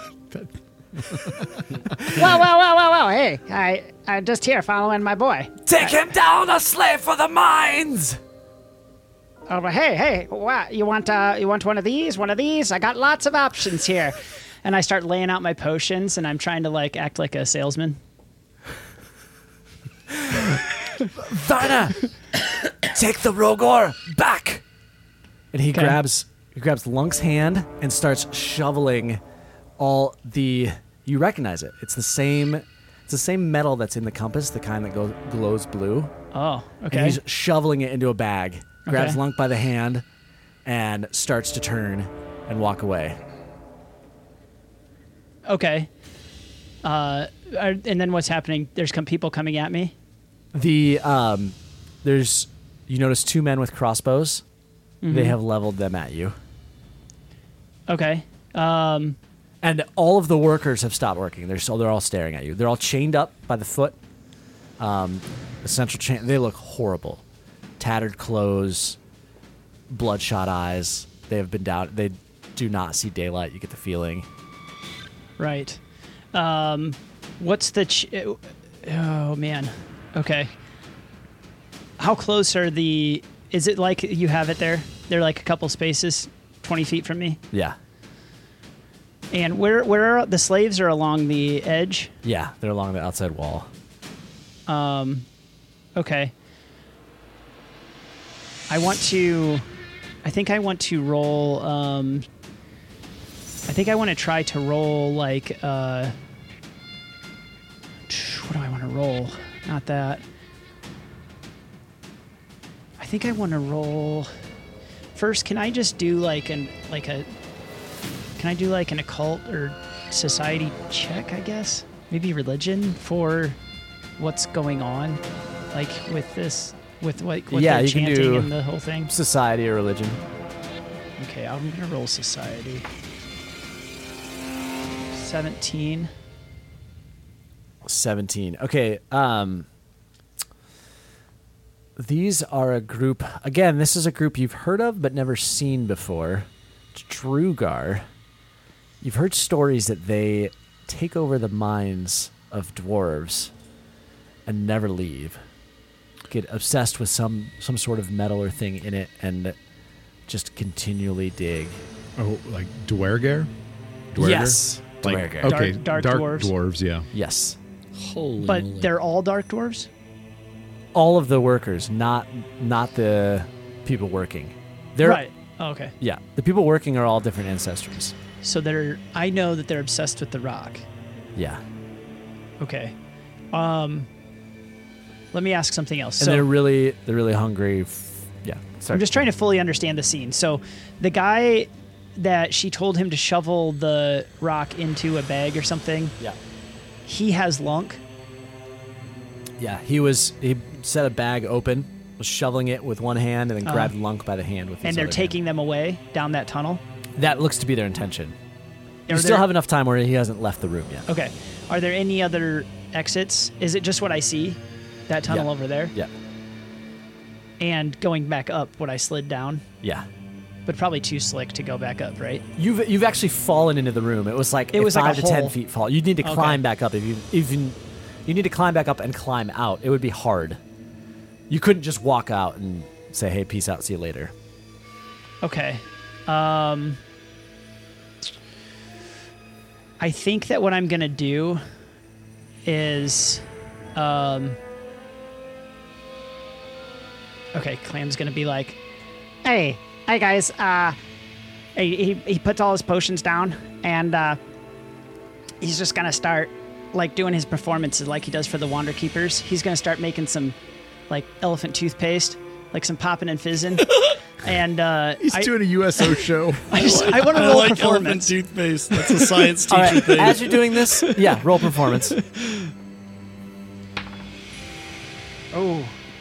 Whoa, whoa, whoa, whoa, whoa! Hey, I, I'm just here following my boy.
Take him down, a slave for the mines.
Oh, but hey, hey, what? You want, uh, you want one of these? One of these? I got lots of options here.
And I start laying out my potions, and I'm trying to like act like a salesman.
Varna, take the Rogor back. And he
Okay.
grabs he grabs Lunk's hand and starts shoveling all the. You recognize it. It's the same. It's the same metal that's in the compass, the kind that goes glows blue.
Oh,
And
okay.
he's shoveling it into a bag. Grabs
Okay.
Lunk by the hand, and starts to turn and walk away.
Okay. Uh, are- and then what's happening? There's come people coming at me.
The um, there's you notice two men with crossbows. They have leveled them at you.
Okay. Um,
And all of the workers have stopped working. They're so they're all staring at you. They're all chained up by the foot. Um, the central chain. They look horrible. Tattered clothes, bloodshot eyes. They have been down. They do not see daylight. You get the feeling.
right. Um, what's the? Ch- oh man. Okay. How close are the? Is it like you have it there? They're like a couple spaces, twenty feet from me.
Yeah,
And where where are the slaves are along the edge?
yeah. They're along the outside wall.
Um, okay. I want to. I think I want to roll. Um, I think I want to try to roll like. Uh, what do I want to roll? Not that. I think I want to roll. First, can I just do like an like a? Can I do like an occult or society check? I guess maybe religion for what's going on, like with this, with what, what
Yeah,
they're
you can
chanting
do-
and the whole thing.
Society or religion.
Okay, I'm gonna roll society. Seventeen.
seventeen. Okay. Um, these are a group. Again, this is a group you've heard of but never seen before. It's Drugar. You've heard stories that they take over the minds of dwarves and never leave. Get obsessed with some some sort of metal or thing in it and just continually dig.
Oh, like Dwerger?
Yes.
Like,
Dwerger.
okay,
Dark- dark dwarves.
dwarves, yeah.
Yes.
Holy
But
moly.
they're all dark dwarves.
All of the workers, not not the people working. They're
Right. Oh, okay.
Yeah, the people working are all different ancestors.
So they're. I know that they're obsessed with the rock.
Yeah,
Okay. Um. Let me ask something else.
and
So
they're really they're really hungry. F- yeah, sorry.
I'm just trying to fully understand the scene. So the guy that she told him to shovel the rock into a bag or something,
Yeah,
he has lunk.
yeah. He was he set a bag open, was shoveling it with one hand, and then
Uh-huh.
grabbed Lunk by the hand with. His
And they're
other
taking them away down that tunnel.
hand. That looks to be their intention. You
Are
still
there-
have enough time where he hasn't left the room yet.
Okay. Are there any other exits? Is it just what I see? That tunnel
Yeah.
over there?
Yeah,
And going back up what I slid down?
yeah.
But probably too slick to go back up, right?
You've you've actually fallen into the room. It was like
It
a
was like
five
a
to ten
hole.
feet fall. You need to
Okay.
climb back up if you even you need to climb back up and climb out. It would be hard. You couldn't just walk out and say, "Hey, peace out, see you later."
Okay. Um, I think that what I'm going to do is. Um, okay, Clam's going to be like,
Hey, Hey guys, uh, he, he he puts all his potions down, and uh, he's just gonna start like doing his performances like he does for the Wander Keepers. He's gonna start making some like elephant toothpaste, like some popping and fizzing, and uh,
He's
I,
doing a U S O show.
I, just, I want to
I
roll
like elephant
performance.
toothpaste. That's a science teacher
All right,
thing.
as you're doing this, yeah, roll performance.
Oh.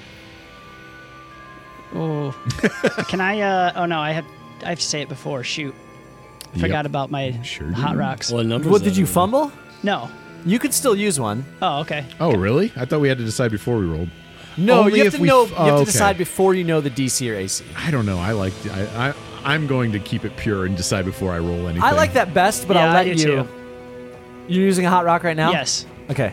Oh. Can I? Uh, oh no, I have. I have to say it before. Shoot, I forgot
Yep.
about my
Sure
hot
do.
rocks.
What number?
What did you fumble?
No.
You could still use one.
Oh, okay.
Oh, really? I thought we had to decide before we rolled.
No,
Only
you have
if
to
we
know.
f-
you
oh,
have to
okay.
decide before you know the D C or A C.
I don't know. I like. I, I I'm going to keep it pure and decide before I roll anything.
I like that best, but
Yeah,
I'll
I
let
do
you.
too.
You're using a hot rock right now.
Yes.
Okay.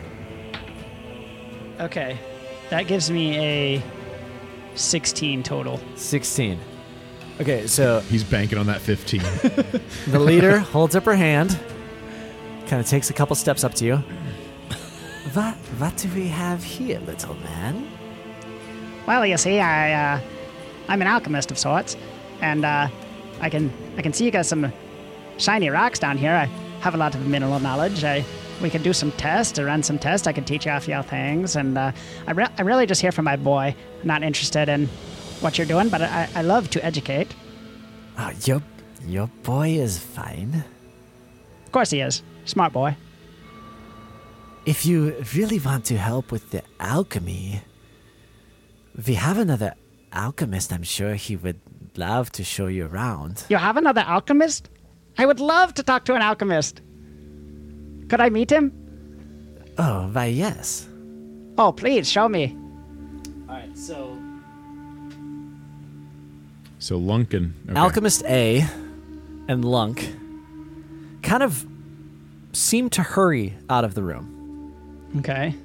Okay. That gives me a sixteen total.
sixteen. Okay, so
He's banking on that fifteen.
the leader holds up her hand, kind of takes a couple steps up to you. What, what do we have here, little man?
Well, you see, I, uh, I'm an alchemist of sorts, and uh, I can, I can see you got some shiny rocks down here. I have a lot of mineral knowledge. I, we can do some tests, or run some tests. I can teach you a few things, and uh, I, re- I really just here for my boy. I'm not interested in what you're doing, but I, I love to educate.
Oh, your, your boy is fine.
Of course he is. Smart boy.
If you really want to help with the alchemy, we have another alchemist. I'm sure he would love to show you around.
You have another alchemist? I would love to talk to an alchemist. Could I meet him?
Oh, why, yes.
Oh, please, show me.
All right, so
So Lunkin. Okay.
Alchemist A and Lunk kind of seem to hurry out of the room.
okay.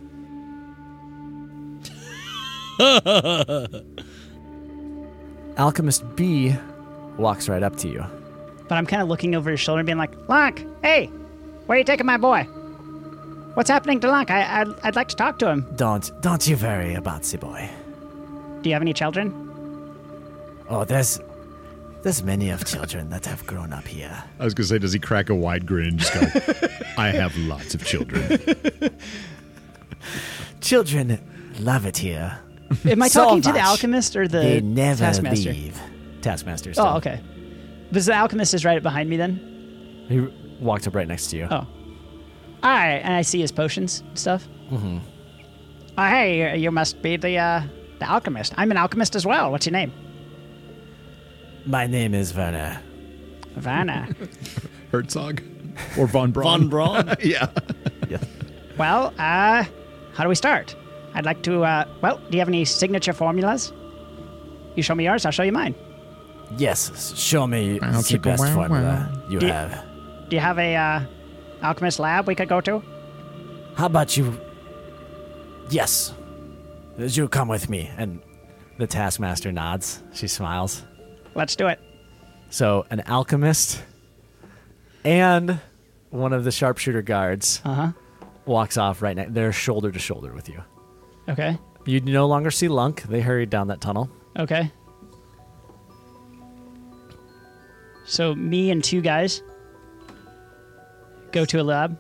Alchemist B walks right up to you.
But I'm kind of looking over his shoulder and being like,
Lunk, hey, where are you taking my boy? What's happening to Lunk? I, I, I'd like to talk to him.
Don't don't you worry about the boy.
Do you have any children?
Oh, there's there's many of children that have grown up here.
I was gonna say, does he crack a wide grin and just go, "I have lots of children."
Children love it here.
am I
So
talking to the
much.
alchemist or the
They never
taskmaster?
leave. Taskmaster. Still.
Oh, okay. Because the alchemist is right behind me then.
He walked up right next to you.
Oh. All right, and I see his potions and stuff.
Oh, hey, you, you must be the, uh, the alchemist. I'm an alchemist as well. What's your name?
My name is Werner.
Vanna.
Herzog or von Braun.
Von Braun?
Yeah.
Well, uh, how do we start? I'd like to, uh, well, do you have any signature formulas? You show me yours, I'll show you mine.
Yes, show me
I'll
the
take a
best
wow,
formula you
Do-
have.
Do you have a, uh, alchemist lab we could go to?
How about you? Yes. You come with me. And the taskmaster nods. She smiles.
Let's do it.
So an alchemist and one of the sharpshooter guards
Uh huh.
walks off right now. They're shoulder to shoulder with you.
Okay.
You no longer see Lunk. They hurried down that tunnel.
Okay. So me and two guys go to a lab.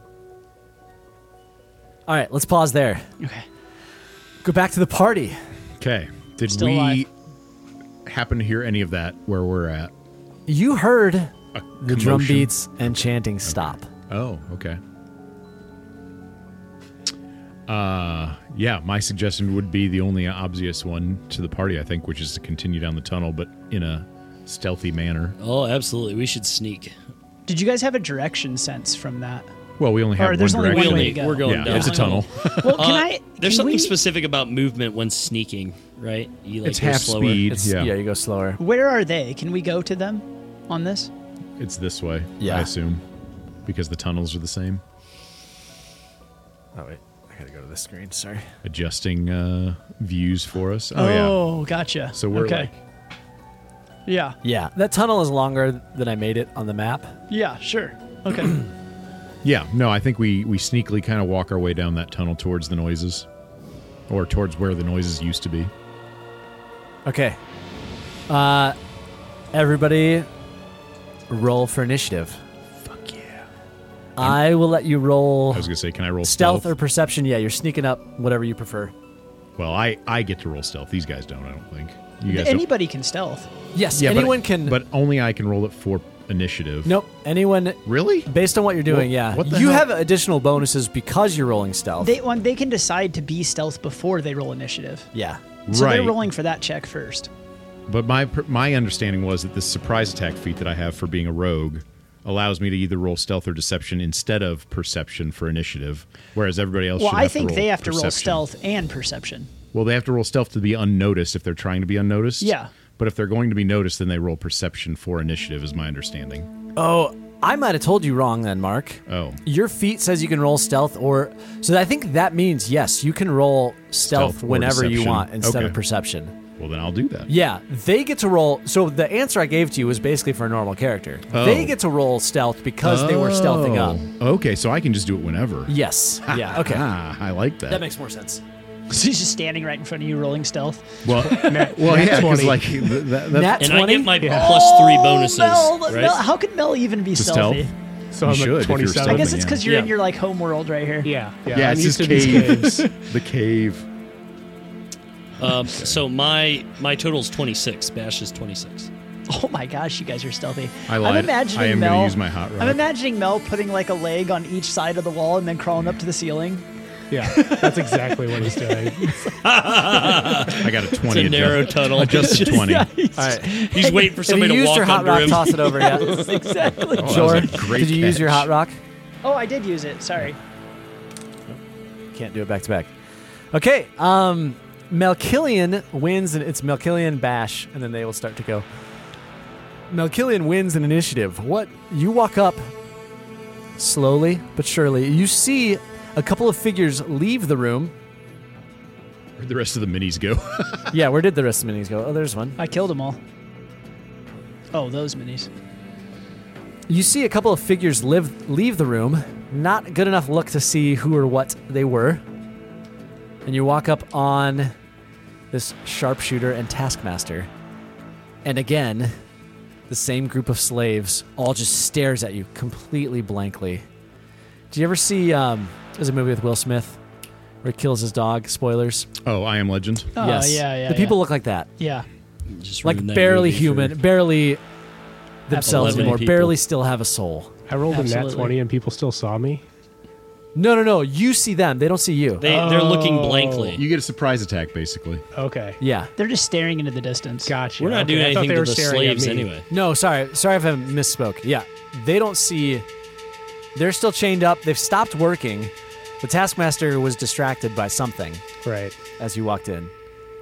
All right, let's pause there.
Okay.
Go back to the party.
Okay. Did
Still
we
alive.
happen to hear any of that where we're at?
You heard
A
the drum
commotion?
beats and chanting stop.
Oh, okay. Uh, yeah, my suggestion would be the only obvious one to the party, I think, which is to continue down the tunnel, but in a stealthy manner.
Oh, absolutely. We should sneak.
Did you guys have a direction sense from that?
Well, we only have
Or there's
one
only one
direction.
way to go.
We're going
Yeah,
down.
it's a
the
tunnel.
Well, can
Uh,
I?
There's
can
something
we-
specific about movement when sneaking, right? You like
It's
go
half
slower.
speed.
It's,
yeah.
yeah, you go slower.
Where are they? Can we go to them on this?
It's this way,
Yeah.
I assume, because the tunnels are the same.
Oh, wait. I gotta go to the screen. Sorry.
Adjusting uh, views for us. Oh, yeah.
Oh, gotcha.
So we're
okay.
like,
Yeah.
Yeah, that tunnel is longer than I made it on the map.
Yeah. Sure. Okay.
yeah, no, I think we, we sneakily kind of walk our way down that tunnel towards the noises, or towards where the noises used to be.
Okay. Uh, Everybody, roll for initiative.
Fuck yeah.
I will let you roll
I was gonna say, can I roll
stealth,
stealth?
or perception. Yeah, you're sneaking up, whatever you prefer.
Well, I I get to roll stealth. These guys don't. I don't think. You guys don't.
Anybody can stealth.
Yes,
Yeah,
anyone
but,
can.
but only I can roll it for initiative.
nope, anyone
Really?
based on what you're doing.
Well,
yeah,
what the
you
hell?
have additional bonuses because you're rolling stealth.
They when they can decide to be stealth before they roll initiative.
yeah,
So
right.
they're rolling for that check first.
But my my understanding was that this surprise attack feat that I have for being a rogue allows me to either roll stealth or deception instead of perception for initiative, whereas everybody else
Well,
should
I
have
think
to roll
they have to roll
perception.
stealth and perception.
Well, they have to roll stealth to be unnoticed if they're trying to be unnoticed.
Yeah.
But if they're going to be noticed, then they roll perception for initiative, is my understanding.
Oh, I might have told you wrong then, Mark.
Oh.
Your feat says you can roll stealth, or so I think that means yes, you can roll stealth,
Stealth or
whenever you
deception.
want instead of
Okay.
perception.
Well, then I'll do that.
Yeah, they get to roll. So the answer I gave to you was basically for a normal character.
Oh.
They get to roll stealth because they were stealthing up.
Oh. Okay, so I can just do it whenever.
Yes. Yeah. Okay.
Ah, I like that.
That makes more sense.
So he's just standing right in front of you rolling stealth.
well,
Nat,
well,
nat
yeah, 'cause
twenty.
like th- that, that,
Nat
And I
twenty.
get my
Yeah.
plus three bonuses,
Mel,
right?
Mel, how could Mel even be
To
stealthy?
stealth?
so
You
I'm
should,
at
if you're
twenty-seven.
I guess
stealthy.
it's because
Yeah.
you're in your like home world right here.
Yeah, yeah.
yeah,
I'm
it's
used
just
to these
caves.
caves.
The cave.
Um, so my my total is twenty-six. Bash is twenty-six.
Oh my gosh, you guys are stealthy.
I
I'm
lied.
imagining
I am
Mel.
gonna use my hot rod.
I'm imagining Mel putting like a leg on each side of the wall and then crawling up to the ceiling.
Yeah, that's exactly what he's doing.
I got a
It's
twenty.
a narrow
adjust-
tunnel.
Adjusted twenty.
All right.
He's waiting for
Have
somebody
you
to
used your
walk
hot
under
rock?
him.
Toss it over yet?
Exactly.
Oh, that was
Sure.
a great
Did you use your
catch.
hot rock?
Oh, I did use it. Sorry.
Can't do it back to back. Okay. Um, Melkillian wins, and it's Melkillian Bash, and then they will start to go. Melkillian wins an initiative. What you walk up slowly but surely. You see a couple of figures leave the room.
Where'd the rest of the minis go?
Yeah, where did the rest of the minis go? Oh, there's one.
I killed them all. Oh, those minis.
You see a couple of figures live, leave the room. Not good enough look to see who or what they were. And you walk up on this sharpshooter and taskmaster. And again, the same group of slaves all just stares at you completely blankly. Do you ever see, um, there's a movie with Will Smith where he kills his dog? Spoilers.
Oh, I Am Legend.
Oh,
yes.
yeah, yeah.
The people
yeah.
look like that.
Yeah.
Just
Like
ruined that
barely
movie for-
human, barely themselves
eleven
anymore,
people.
barely still have a soul.
I rolled a nat
Absolutely.
twenty and people still saw me.
No, no, no. You see them. They don't see you.
They they're looking
Oh.
blankly.
You get a surprise attack, basically.
Okay,
yeah.
They're just staring into the distance.
gotcha.
We're not
Okay,
doing
I thought
anything
they
to
were
the
staring at
slaves
me.
anyway.
No, sorry. Sorry if I misspoke. Yeah. They don't see. They're still chained up. They've stopped working. The Taskmaster was distracted by something
Right.
as you walked in.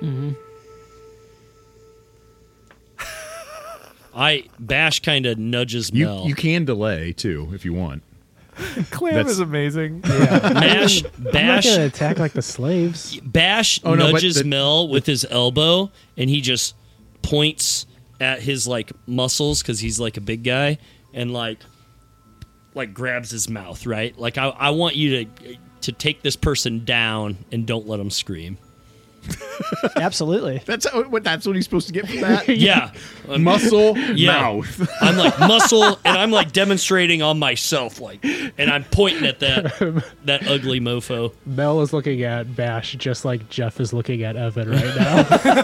I Bash kind of nudges
You
Mel.
you can delay too if you want.
Clam
That's-
is amazing.
Bash
I'm not
Bash
gonna attack like the slaves.
Bash
Oh, no, but
nudges
the-
Mel with his elbow, and he just points at his like muscles because he's like a big guy, and like like grabs his mouth. Right, like I I want you to to take this person down and don't let him scream.
Absolutely.
That's how, what. That's what he's supposed to get from that.
Yeah, Um,
Muscle
Yeah.
mouth.
I'm like muscle, and I'm like demonstrating on myself, like, and I'm pointing at that that ugly mofo.
Mel is looking at Bash just like Jeff is looking at Evan right now,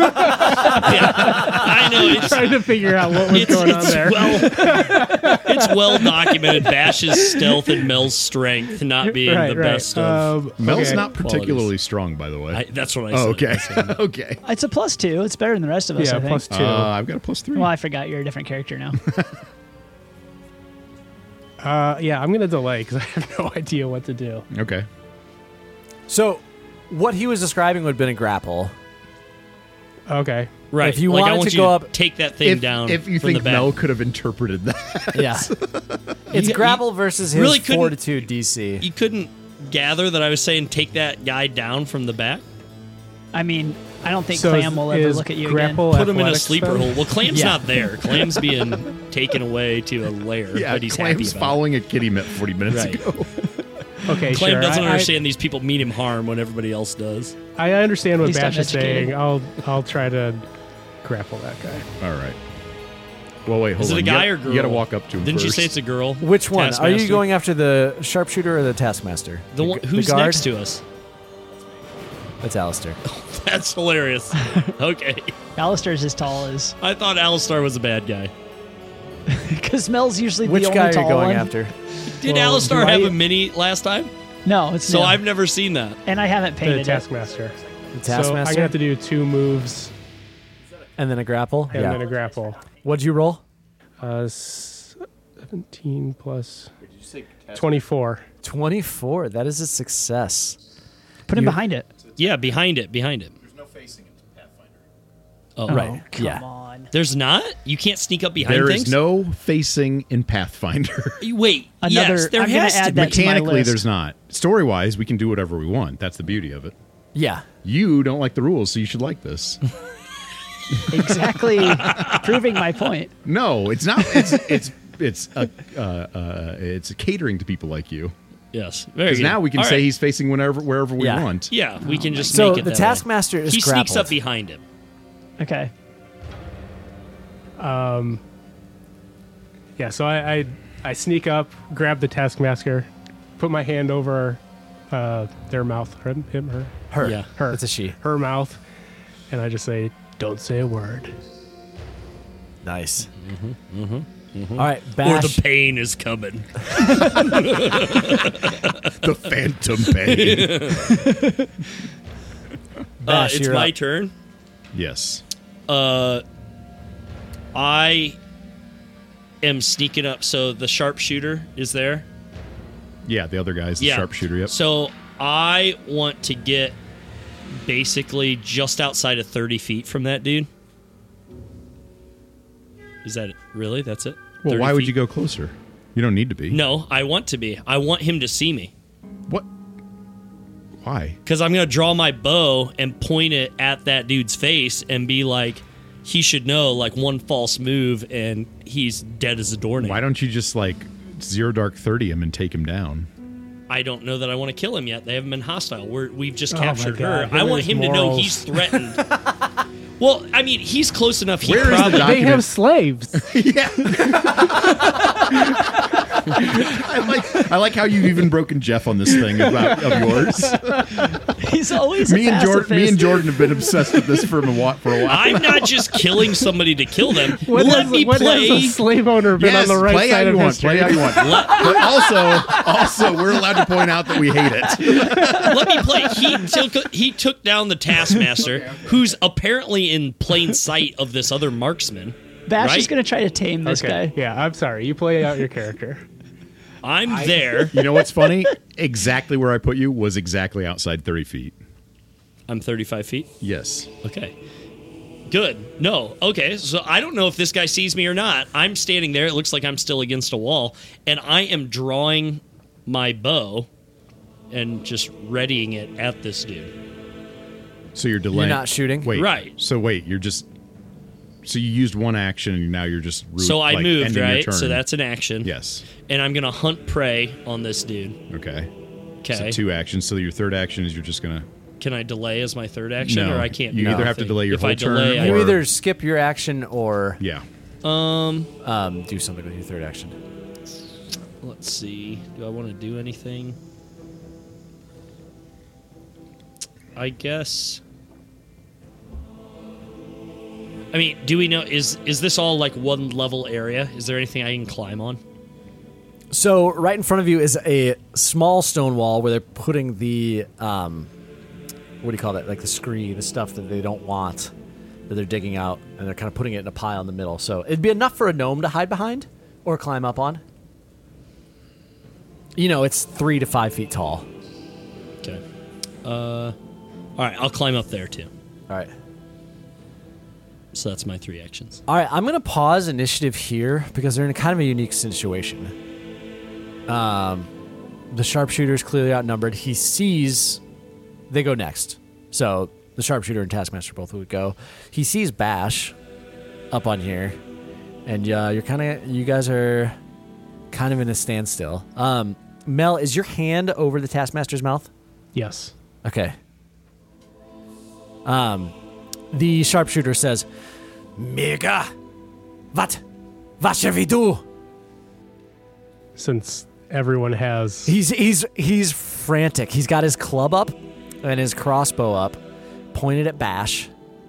I know it's
trying to figure out what was
it's,
going on
it's
there.
well it's well documented. Bash's stealth and Mel's strength not being
right,
the
right.
best of.
Um,
Mel's
okay.
not particularly strong, by the way.
I, that's what I
oh,
said.
okay.
I said,
okay.
It's a plus two. It's better than the rest of us,
Yeah,
I think.
plus two.
Uh, I've got a plus three.
Well, I forgot you're a different character now.
Uh, yeah, I'm gonna delay because I have no idea what to do.
Okay.
So, what he was describing would have been a grapple.
Okay.
Right.
If you
like, I
wanted
want
to
you
go up-
take that thing
If,
down.
if you
from
think
the back.
Mel could have interpreted that,
Yeah. It's
You-
grapple versus his
really couldn't-
fortitude D C.
you couldn't gather that I was saying take that guy down from the back,
I mean, I don't think
So
Clam
is-
will ever
is
look at you
grapple
put him in a
athletics
sleeper
then?
hole. Well, Clam's
Yeah.
not there. Clam's being taken away to a lair,
yeah,
but he's happy
Clam's
about
following a kitty met forty minutes
Right.
ago.
Okay,
it. Clam
sure.
doesn't
I,
understand these people mean him harm when everybody else does.
I, I understand what
At least
Bash
I'm
is saying.
educated.
I'll I'll try to grapple that guy.
All right. Well, wait, hold
Is it
on.
a
You
guy
got-
or girl?
You got to walk up to him
Didn't
first.
you say it's a girl?
Which one? Are you
Taskmaster?
going after the sharpshooter or the taskmaster?
The one
gu-
who's
guard?
next to us?
That's Alistair.
That's hilarious. Okay.
Alistair's as tall as
I thought Alistar was a bad guy.
because Mel's usually
Which
the only
guy are you
tall
going
one.
after?
Did
Well,
Alistar
do
have
I-
a mini last time?
No, it's
So
no.
I've never seen that.
and I haven't
The
painted it.
Taskmaster.
The
So I'm
taskmaster,
gonna have to do two moves
and then a grapple.
and
yeah.
then a grapple.
What'd you roll?
Uh, seventeen plus twenty-four.
Twenty-four. That is a success.
Put him
You-
behind it.
Yeah, behind it, behind it.
There's no facing into Pathfinder.
Oh,
Oh,
Right,
come
yeah.
on.
There's not? You can't sneak up behind
There
things?
is no facing in Pathfinder.
Wait,
Another-
yes, there
I'm gonna
has to
add
be.
that to my
Mechanically,
list.
there's not. Story-wise, we can do whatever we want. That's the beauty of it.
Yeah.
You don't like the rules, so you should like this.
Exactly, proving my point.
No, it's not. It's it's it's a uh, uh, it's a catering to people like you.
Yes, very
Because
good.
now we can
All
say
right.
he's facing whenever wherever we
Yeah.
want.
Yeah, we can just
So
make it
the
that way.
taskmaster is
He sneaks
grappled.
up behind him.
Okay.
Yeah, so I, I I sneak up, grab the Taskmaster, put my hand over uh, their mouth, him, him, her,
Her.
Yeah.
her,
It's a she.
her mouth, and I just say, "Don't say a word."
Nice.
Mm-hmm, mm-hmm.
All right,
Or
Bash.
the pain is coming.
The phantom pain.
Uh,
Bash,
it's
you're
my
up.
turn.
Yes.
Uh, I am sneaking up. So the sharpshooter is there.
Yeah, the other guy's the
Yeah.
sharpshooter. Yep.
So I want to get basically just outside of thirty feet from that dude. Is that it? Really? That's it?
Well,
thirty
why would
feet?
you go closer? You don't need to be.
No, I want to be. I want him to see me.
What? Why?
Because I'm going to draw my bow and point it at that dude's face and be like, he should know, like, one false move and he's dead as a doornail.
Why don't you just like zero dark thirty him and take him down?
I don't know that I want to kill him yet. They haven't been hostile. We're, we've just
Oh my
captured
God,
her.
him
I want
and
him
his
to know
morals.
he's threatened. Well, I mean, he's close enough. He
Where is the
probably,
doc-
They
Document.
have slaves.
I like I like how you've even broken Jeff on this thing about of yours.
He's always
me
a
and Jordan, me
pacifist.
and Jordan have been obsessed with this for a while. For a while.
I'm not just killing somebody to kill them.
When
Let
has,
me
when
play.
has a slave owner been
Yes,
on the right
play how
side
you
of
want.
history?
Play how you want. But also, also, we're allowed to point out that we hate it.
Let me play. He took he took down the taskmaster, who's apparently in plain sight of this other marksman.
Bash
right?
is going to try to tame this
Okay.
guy.
Yeah, I'm sorry. You play out your character.
I'm there.
You know what's funny? Exactly where I put you was exactly outside thirty feet.
I'm thirty-five feet.
Yes.
Okay. Good. No. Okay. So I don't know if this guy sees me or not. I'm standing there. It looks like I'm still against a wall, and I am drawing my bow and just readying it at this dude.
So you're delaying.
You're not shooting?
Wait.
Right.
So wait, you're just. So you used one action, and now you're just. Ru-
So I
like,
moved,
ending your
right?
turn.
So that's an action.
Yes.
And I'm going to hunt prey on this dude.
Okay.
Okay.
So two actions. So your third action is you're just gonna.
Can I delay as my third action,
No,
or I can't?
you
do
either have to
anything?
delay your
if
whole
I delay,
turn
You
or-
either skip your action or
Yeah.
I, um,
um, do something with your third action.
let's see. Do I want to do anything? I guess. I mean, do we know is is this all like one level area? Is there anything I can climb on?
So right in front of you is a small stone wall where they're putting the um, what do you call that? Like the scree, the stuff that they don't want that they're digging out, and they're kind of putting it in a pile in the middle. So it'd be enough for a gnome to hide behind or climb up on. You know, it's three to five feet tall.
Okay. Uh, all right. I'll climb up there too.
All right.
So that's my three actions.
All right, I'm going to pause initiative here because they're in a kind of a unique situation. Um, the sharpshooter is clearly outnumbered. He sees they go next. So the sharpshooter and taskmaster both would go. He sees Bash up on here, and uh, you're kind of you guys are kind of in a standstill. Um, Mel, is your hand over the taskmaster's mouth?
Yes.
Okay. Um, the sharpshooter says, Mega, what? What shall we do?
Since everyone has
He's he's he's frantic. He's got his club up and his crossbow up, pointed at Bash.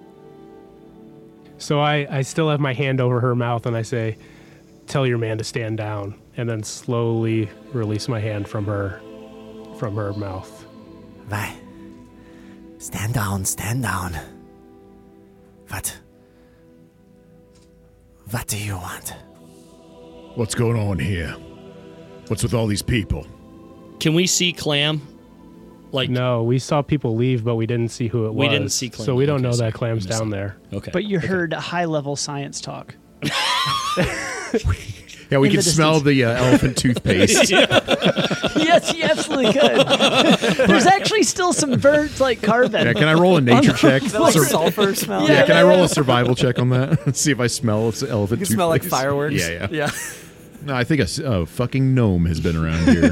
So I, I still have my hand over her mouth and I say, tell your man to stand down, and then slowly release my hand from her from her mouth.
Why? Stand down, stand down. What? What do you want?
What's going on here? What's with all these people?
Can we see Clam? Like,
No, we saw people leave, but we didn't see who it
We
was.
didn't see Clam.
So we don't
Okay,
know
sorry.
that Clam's
I missed
down
that.
there.
okay.
But you heard high level science talk.
Yeah, we
In
can
the
smell
distance.
the uh, elephant toothpaste.
Yes, you absolutely could. There's actually still some burnt like carbon.
Yeah, can I roll a nature check?
Like
Sur-
sulfur smell.
yeah, can I roll a survival check on that? See if I smell elephant
You
toothpaste.
can smell like fireworks.
Yeah, yeah.
Yeah.
No, I think a s- oh, fucking gnome has been around here.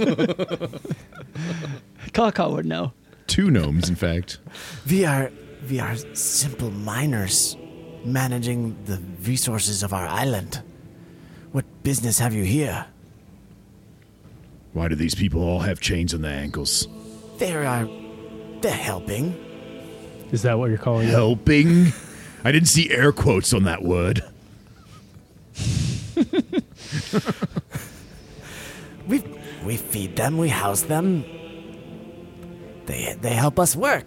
Kaka would know.
Two gnomes, in fact.
We are we are simple miners managing the resources of our island. What business have you here?
Why do these people all have chains on their ankles?
They are they're helping.
Is that what you're calling it?
Helping? I didn't see air quotes on that word.
We we feed them, we house them. They they help us work.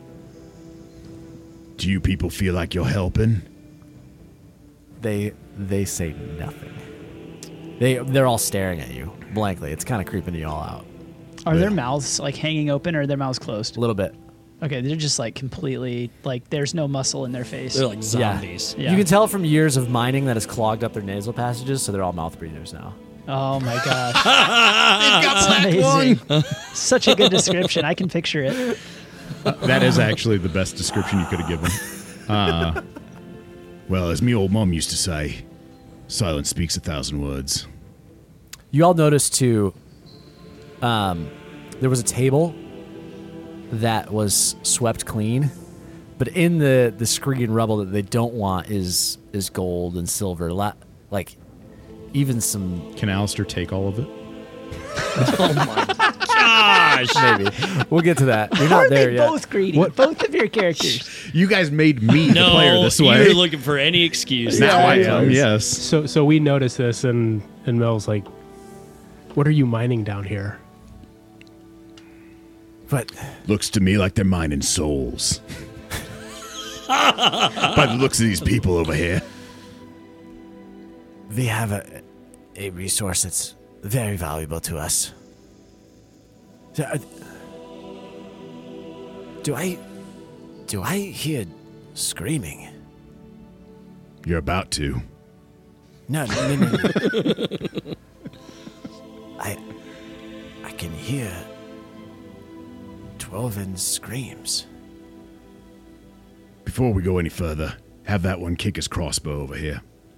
Do you people feel like you're helping?
They they say nothing. They they're all staring at you blankly. It's kind of creeping you all out
Are their mouths like hanging open or are their mouths closed?
a little bit.
Okay, they're just like completely like there's no muscle in their face.
They're like zombies.
Yeah.
You can tell from years of mining that has clogged up their nasal passages, so they're all mouth breathers now.
Oh my gosh. That's amazing. Such a good description. I can picture it.
That is actually the best description you could have given. Uh, well, as me old mom used to say, silence speaks a thousand words.
You all noticed too. Um, there was a table that was swept clean, but in the the screen rubble that they don't want is is gold and silver. La- like even some
Can Alistair take all of it?
Gosh.
maybe. We'll get to that. You're
How
not
are
there
they
yet.
both greedy?
What?
Both of your characters.
You guys made me the
No,
player this way.
you're looking for any excuse.
now I
Yeah,
am,
yeah.
yes.
So so we noticed this, and and Mel's like, "What are you mining down here?"
But
Looks to me like they're mining souls. By the looks of these people over here.
we have a a resource that's very valuable to us. So, uh, Do I do I hear screaming?
You're about to.
No, no, no, no. I I can hear Dwarven screams.
Before we go any further, have that one kick his crossbow over here.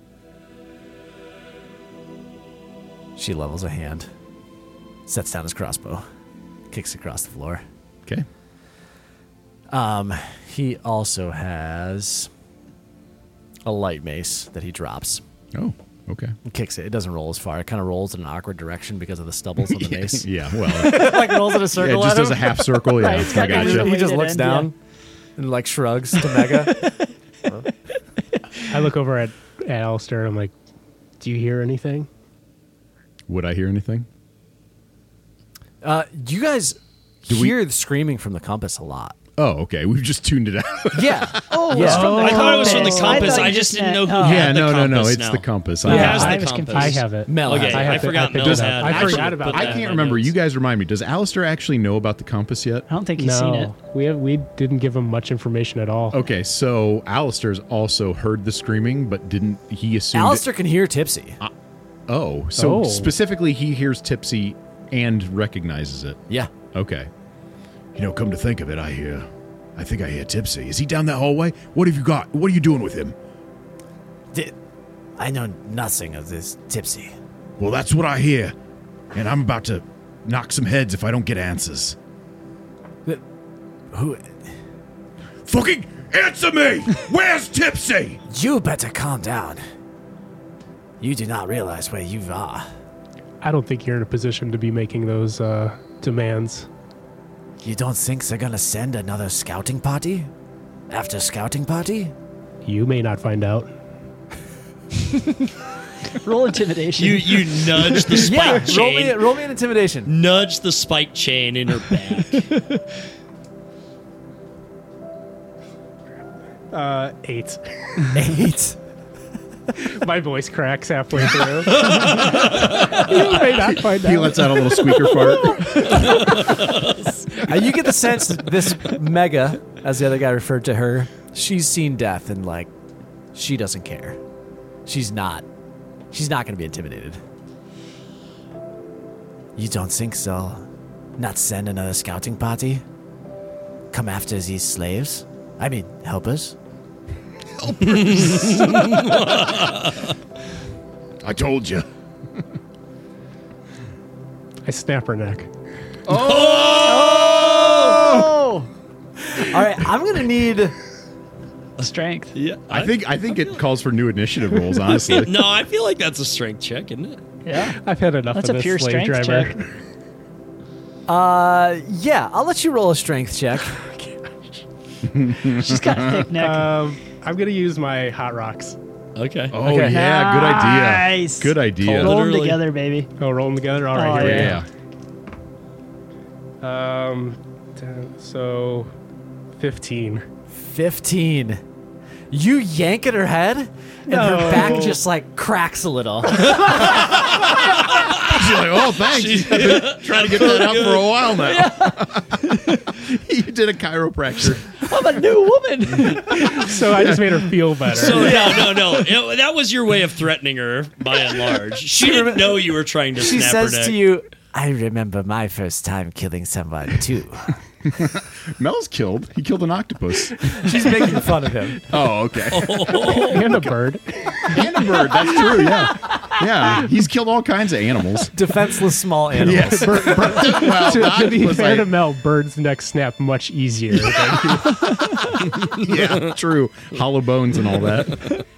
She levels a hand, sets down his crossbow, kicks across the floor.
Okay.
Um, he also has a light mace that he drops.
Oh, okay.
He kicks it. It doesn't roll as far. It kind of rolls in an awkward direction because of the stubbles of the mace.
Yeah, well,
like rolls in a
yeah,
circle.
it just
at
does
him.
a half circle. Yeah,
Right, it's
I
got
gotcha.
the-
He just
Way to
looks
end,
down and like shrugs to Mega.
I look over at at Alistair. And I'm like, "Do you hear anything?"
Would I hear anything?
Uh, you guys
Do we-
hear the screaming from the compass a lot.
Oh, okay. We've just tuned it out.
Yeah.
Oh,
Yeah.
it's from the
I thought it was from the
compass.
compass.
thought
I
you
just didn't
meant-
know who
oh.
had
yeah,
the
no, no, no.
compass
It's
now.
the compass.
Who
I
Yeah,
has
I
the
was
compass?
confused.
I have it.
Mel.
Okay,
has it.
I
I,
have to- I
forgot
picked
Mel's
it up.
had.
I
should
forgot
put
about
that
I
in
can't
my
remember.
notes.
You guys remind me. Does Alistair actually know about the compass yet?
I don't think he's seen it.
No, we have we didn't give him much information at all.
Okay, so Alistair's also heard the screaming, but didn't he assume?
Alistair can hear Tipsy.
Oh, so
Oh.
specifically, he hears Tipsy and recognizes it.
Yeah.
Okay. You know, come to think of it, I hear. I think I hear Tipsy. Is he down that hallway? What have you got? What are you doing with him?
Di- I know nothing of this Tipsy.
Well, that's what I hear, and I'm about to knock some heads if I don't get answers.
Who?
Fucking answer me! Where's Tipsy?
You better calm down. You do not realize where you are.
I don't think you're in a position to be making those uh, demands.
You don't think they're gonna send another scouting party? After scouting party?
You may not find out.
Roll intimidation.
You you nudge the spike
Yeah,
chain.
roll me, roll me an intimidation.
Nudge the spike chain in her back.
Uh, eight.
Eight.
My voice cracks halfway through. You may not find
He
out.
lets out a little squeaker fart.
Uh, you get the sense that this Mega, as the other guy referred to her, she's seen death and like, she doesn't care. She's not. She's not going to be intimidated. You don't think so? Not send another scouting party? Come after these slaves? I mean, helpers?
I told you.
I snap her neck.
Oh! All right, I'm going to need...
Strength.
Yeah,
I think I think it calls for new initiative rolls. Honestly,
No, I feel like that's a strength check, isn't it?
Yeah.
I've had enough
That's
of
a
this
pure
slave
strength
driver.
check.
Uh, yeah, I'll let you roll a strength check.
She's got a thick neck.
Um, I'm gonna use my hot rocks.
Okay.
oh
Okay.
yeah, good idea.
Nice.
Good idea.
Cold.
Roll them
literally-
together, baby.
Oh, roll them together. All right,
Oh,
here we
Yeah.
go. Um, ten, so fifteen.
fifteen. You yank at her head, and her
No.
back just like cracks a little.
She's like, oh, thanks. I've been trying to get that out for a while now. You did a chiropractor.
I'm a new woman.
So I just made her feel better.
So no, no, no. It- that was your way of threatening her, by and large. She didn't know you were trying to
She
snap
says
her neck.
to you, I remember my first time killing someone too.
Mel's killed. He killed an octopus.
She's making fun of him.
Oh, okay.
and a bird.
And a bird. That's true. Yeah. Yeah. He's killed all kinds of animals.
Defenseless small animals.
Yes. well,
to,
the
to be
octopus,
fair
I-
to Mel, birds' necks snap much easier. Than
yeah, true. Hollow bones and all that.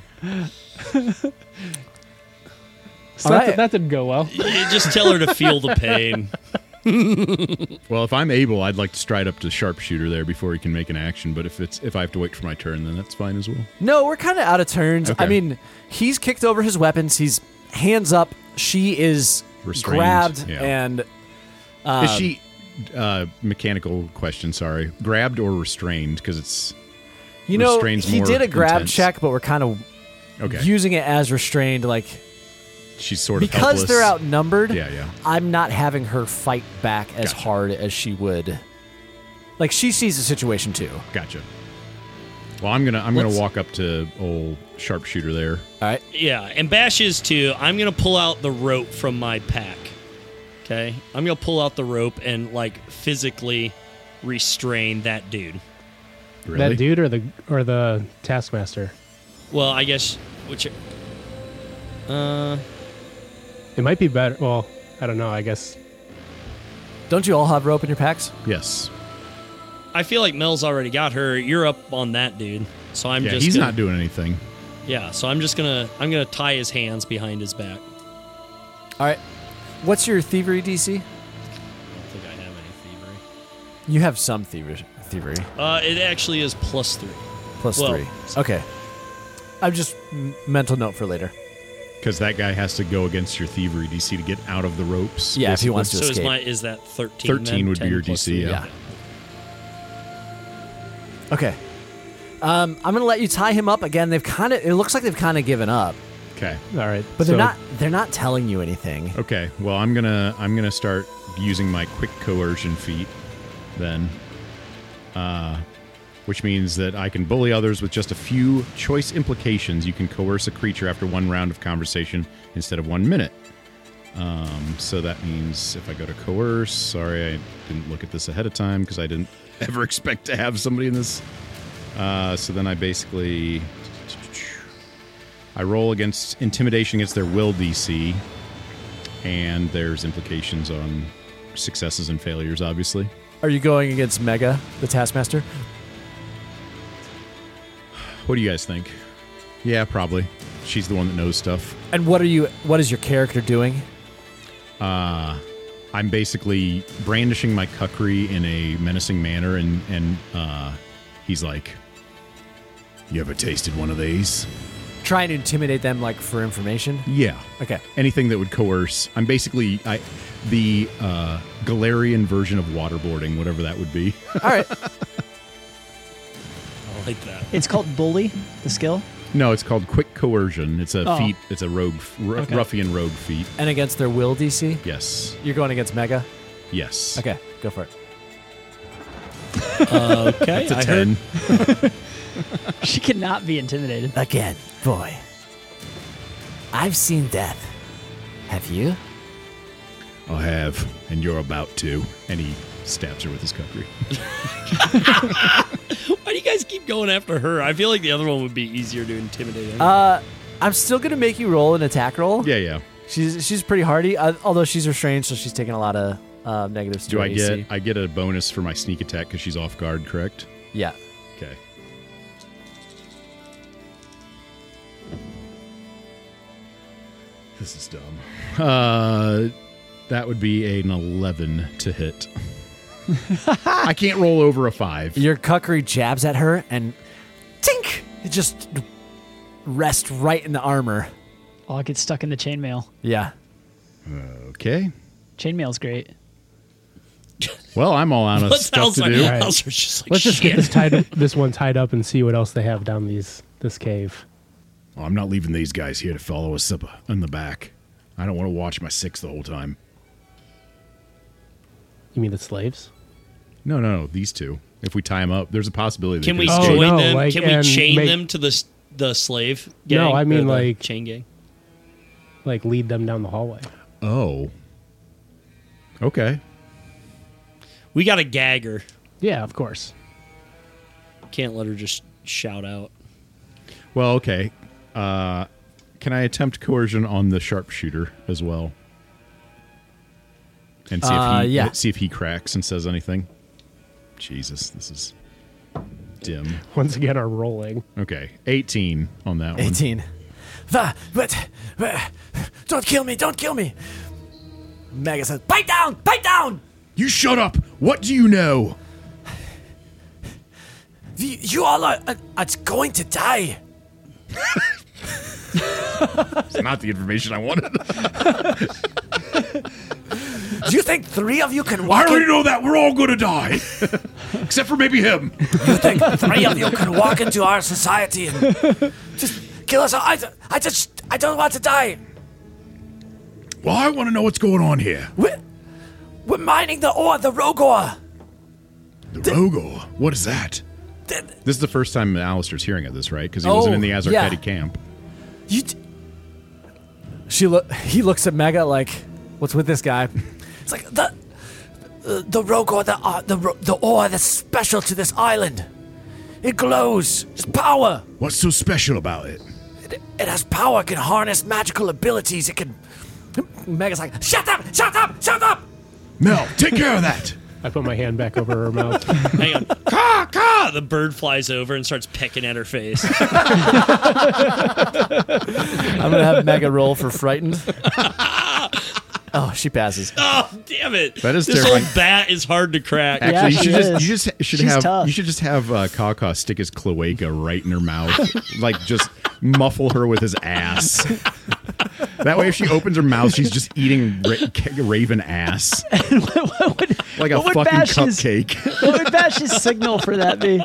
so
All
that,
right.
that didn't go well.
You just tell her to feel the pain.
Well, if I'm able, I'd like to stride up to sharpshooter there before he can make an action. But if it's if I have to wait for my turn, then that's fine as well.
No, we're kind of out of turns.
Okay.
I mean, he's kicked over his weapons. He's hands up. She is
Restrained,
grabbed
yeah.
and
Is she uh, mechanical question? Sorry, grabbed or restrained? Because it's
you know
restrain's
he
more
did a grab
intense.
check, but we're kind of
okay.
using it as restrained, like
She's sort of
because
helpless.
they're outnumbered.
Yeah, yeah.
I'm not having her fight back as
Gotcha.
hard as she would. Like she sees the situation too.
Gotcha. Well, I'm gonna I'm
Let's-
gonna walk up to old sharpshooter there.
All right.
Yeah, and Bash is too. I'm gonna pull out the rope from my pack. Okay, I'm gonna pull out the rope and like physically restrain that dude.
Really?
That dude or the or the taskmaster?
Well, I guess which. Uh,
It might be better. Well, I don't know. I guess
Don't you all have rope in your packs?
Yes.
I feel like Mel's already got her. You're up on that dude, so I'm
yeah,
just.
he's
gonna,
not doing anything.
Yeah, so I'm just gonna I'm gonna tie his hands behind his back.
All right. What's your thievery D C?
I don't think I have any thievery.
You have some thievery. Thievery
Uh, it actually is plus three.
plus
Well,
three. Okay. I'm just m- mental note for later.
Because that guy has to go against your thievery D C to get out of the ropes.
Yeah, if he
basically.
wants to
So is
escape.
my is that thirteen?
thirteen
then?
would be
ten
your
plus
D C,
three?
yeah.
Okay. Um, I'm gonna let you tie him up again. They've kind of. It looks like they've kind of given up,
Okay.
all right.
but
so,
they're not. They're not telling you anything.
Okay. Well, I'm gonna I'm gonna start using my quick coercion feat, then, uh, which means that I can bully others with just a few choice implications. You can coerce a creature after one round of conversation instead of one minute. Um, so that means if I go to coerce, sorry, I didn't look at this ahead of time because I didn't ever expect to have somebody in this. Uh, so then I basically I roll against intimidation against their will D C, and there's implications on successes and failures, obviously.
Are you going against Mega, the Taskmaster?
What do you guys think? Yeah, probably. She's the one that knows stuff.
And what are you? What is your character doing?
Uh, I'm basically brandishing my kukri in a menacing manner, and and uh, he's like, "You ever tasted one of these?"
Trying to intimidate them, like for information.
Yeah.
Okay.
Anything that would coerce. I'm basically I, the uh, Galarian version of waterboarding, whatever that would be.
All right.
I like that.
It's called Bully, the skill.
No, it's called quick coercion. It's a
Oh.
feat. It's a rogue, r-
Okay.
ruffian rogue feat.
And against their will D C,
Yes.
you're going against Mega.
Yes.
Okay, go for it.
Okay,
It's a
I
ten.
heard.
She cannot be intimidated.
Again, boy. I've seen death. Have you?
I have, and you're about to. And he stabs her with his kukri.
Why do you guys keep going after her? I feel like the other one would be easier to intimidate. anyway.
Uh, I'm still gonna make you roll an attack roll.
Yeah, yeah.
She's she's pretty hardy, uh, although she's restrained, so she's taking a lot of uh, negatives. to
Do
her
I
A
get
C.
I get a bonus for my sneak attack because she's off guard, correct?
Yeah.
Okay. This is dumb. Uh, that would be an eleven to hit. I can't roll over a five.
Your kukri jabs at her, and tink! It just rests right in the armor.
Oh, it gets stuck in the chainmail.
Yeah.
Okay.
Chainmail's great.
Well, I'm all out of
What
stuff
else
to
are-
do.
All right.
else are just like
Let's just get
shit.
this tied, this one tied up, and see what else they have down these this cave.
Well, I'm not leaving these guys here to follow us up in the back. I don't want to watch my six the whole time.
You mean the slaves?
No, no, no. These two. If we tie them up, there's a possibility. they
Can we
could
Oh,
escape.
join
no,
them?
like,
Can we
and
chain
make-
them to the s- the slave gang?
No, I mean,
Or the
like-
chain gang.
Like lead them down the hallway.
Oh. Okay.
We got to gag her.
Yeah, of course.
Can't let her just shout out.
Well, okay. Uh, can I attempt coercion on the sharpshooter as well? And see
Uh,
if he
yeah.
see if he cracks and says anything. Jesus, this is dim.
Once again, are rolling.
Okay, eighteen on that one.
eighteen. Va, but, but, don't kill me, don't kill me. Mega says, bite down, bite down.
You shut up. What do you know?
You, you all are, are, are going to die.
It's not the information I wanted.
Do you think three of you can
I
walk
already
in,
know that we're all going to die, except for maybe him.
you think three of you can walk into our society and just kill us all? I, I just, I don't want to die.
Well, I want to know what's going on here.
We're, we're mining the ore, the rogue ore.
The Rogor. What is that?
The-
This is the first time Alistair's hearing of this, right? Because he wasn't
Oh,
in the Azarketi
yeah.
camp.
You. T- she look. He looks at Mega like, "What's with this guy?" It's like the, uh, the rogue ore, the uh, the ro- the ore that's special to this island. It glows. It's power.
What's so special about it?
It, it has power. It can harness magical abilities. It can. Mega's like, "Shut up! Shut up! Shut up!"
Mel, take care of that.
I put my hand back over her mouth.
Hang on. Caw, caw! The bird flies over and starts pecking at her face.
I'm gonna have Mega roll for frightened. Oh, she passes.
Oh, damn it.
That is
this
terrifying.
old bat is hard to crack.
Actually,
Yeah,
you
she
should just
is.
you just should
She's
have
tough.
you should just have uh, Kaka stick his cloaca right in her mouth, like just muffle her with his ass. That way, if she opens her mouth, she's just eating ra- raven ass
what would,
like a
what would
fucking
Bash's-
cupcake.
what would Bash's signal for that be?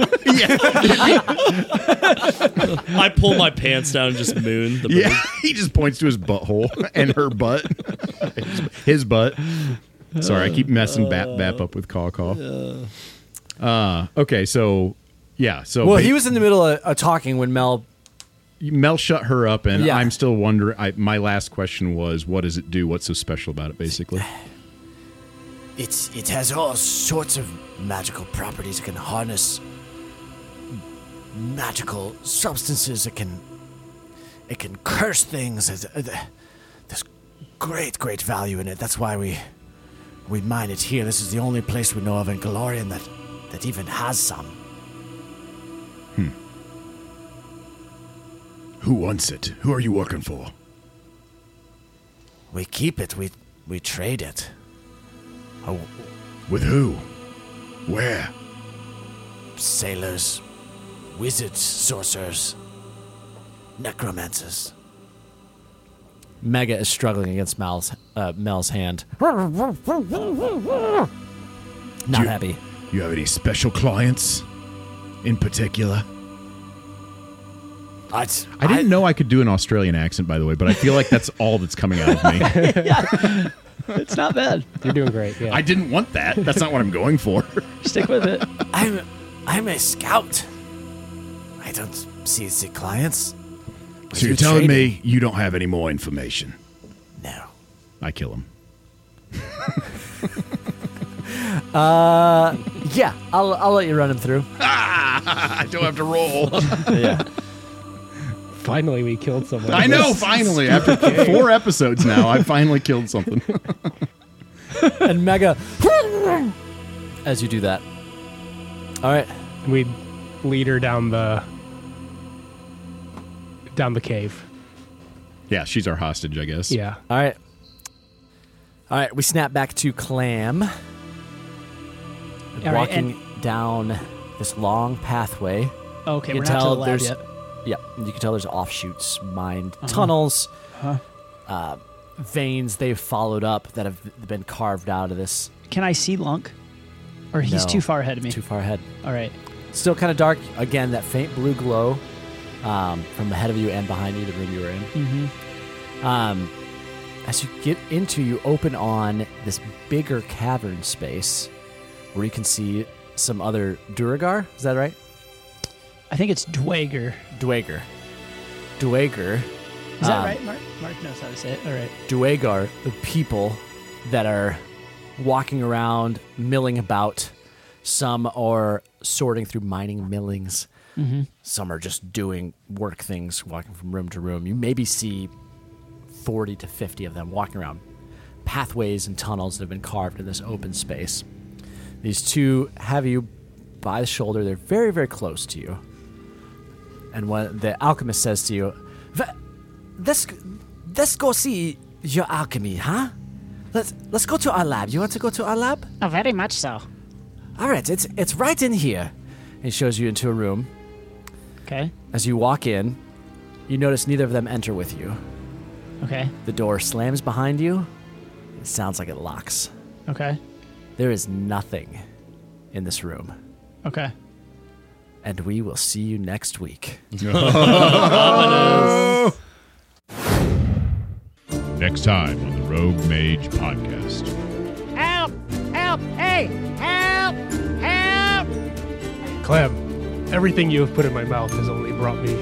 I pull my pants down and just moon the bird.
Yeah, he just points to his butthole and her butt, his butt. Sorry, I keep messing Bap Bap up with Caw Caw. Uh, okay, so yeah, so
Well,
ba-
he was in the middle of uh, talking when Mel.
Mel shut her up, and
Yeah.
I'm still wondering. I, my last question was, what does it do? What's so special about it, basically?
It's it has all sorts of magical properties. It can harness magical substances. It can it can curse things. There's, uh, there's great great value in it. That's why we we mine it here. This is the only place we know of in Galorian that that even has some.
Who wants it? Who are you working for?
We keep it. We we trade it. Oh,
With who? Where?
sailors, wizards, sorcerers, necromancers. Mega is struggling against Mel's uh, Mel's hand. Not
you-
happy.
You have any special clients in particular?
I,
I didn't know I could do an Australian accent, by the way, but I feel like that's all that's coming out of me.
It's not bad.
You're doing great. Yeah.
I didn't want that. That's not what I'm going for.
Stick with it.
I'm I'm a scout. I don't see the clients.
So you're telling me you don't have any more information?
No.
I kill him.
Uh, yeah, I'll I'll let you run him through.
I don't have to roll.
Yeah.
Finally, we killed someone.
I know, finally. After four episodes now, I finally killed something.
And Mega, as you do that. All right.
We lead her down the down the cave.
Yeah, she's our hostage, I guess.
Yeah.
All right. All right. We snap back to Clam.
All right,
walking down this long pathway.
Okay,
You
we're
can
not to
tell
the lab
there's-
yet.
Yeah, you can tell there's offshoots, mined tunnels, uh, veins they've followed up that have been carved out of this.
Can I see Lunk? Or he's
No,
too far ahead of me?
Too far ahead.
All right.
Still kind of dark. Again, that faint blue glow um, from ahead of you and behind you, the room you were in.
Mm-hmm.
Um, as you get into, you open on this bigger cavern space where you can see some other Duragar. Is that right?
I think it's Dwager.
Dwager. Dwager.
Is that
Um,
right? Mark? Mark knows how to say it. All right.
Dwagar, the people that are walking around, milling about. Some are sorting through mining millings.
Mm-hmm.
Some are just doing work things, walking from room to room. You maybe see forty to fifty of them walking around pathways and tunnels that have been carved in this open space. These two have you by the shoulder. They're very, very close to you. And when the alchemist says to you, "Va- let's, let's go see your alchemy, huh? Let's, let's go to our lab. You want to go to our lab?
Oh, very much so.
All right, it's, it's right in here." He shows you into a room.
Okay.
As you walk in, you notice neither of them enter with you.
Okay.
The door slams behind you. It sounds like it locks.
Okay.
There is nothing in this room.
Okay.
And we will see you next week.
Next time on the Rogue Mage Podcast.
Help! Help! Hey! Help! Help!
Clem, everything you have put in my mouth has only brought me.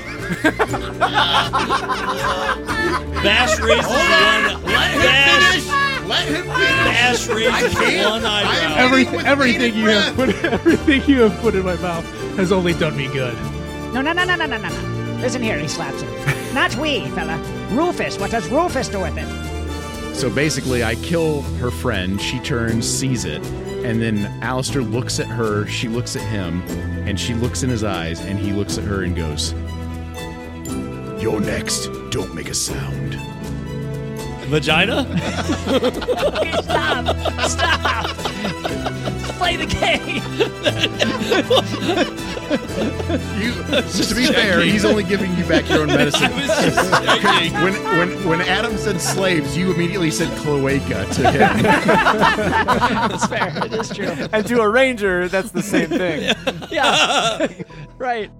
Bash raises one. Bash,
Let him
Bash raises
can't.
one eyebrow.
I am-
Every,
with
everything
bated
you have put, everything you have put in my mouth has only done me good.
No, no, no, no, no, no, no, no. Listen here, he slaps him. Not we, fella. Rufus. What does Rufus do with it?
So basically, I kill her friend. She turns, sees it, and then Alistair looks at her. She looks at him, and she looks in his eyes, and he looks at her and goes,
You're next. Don't make a sound.
Vagina?
Stop! Stop! Play the game!
"You." Just to be fair, he's only giving you back your own medicine.
I was just checking.
when when when Adam said slaves, you immediately said cloaca to him.
That's fair. It is true.
And to a ranger, that's the same thing.
Yeah. Right.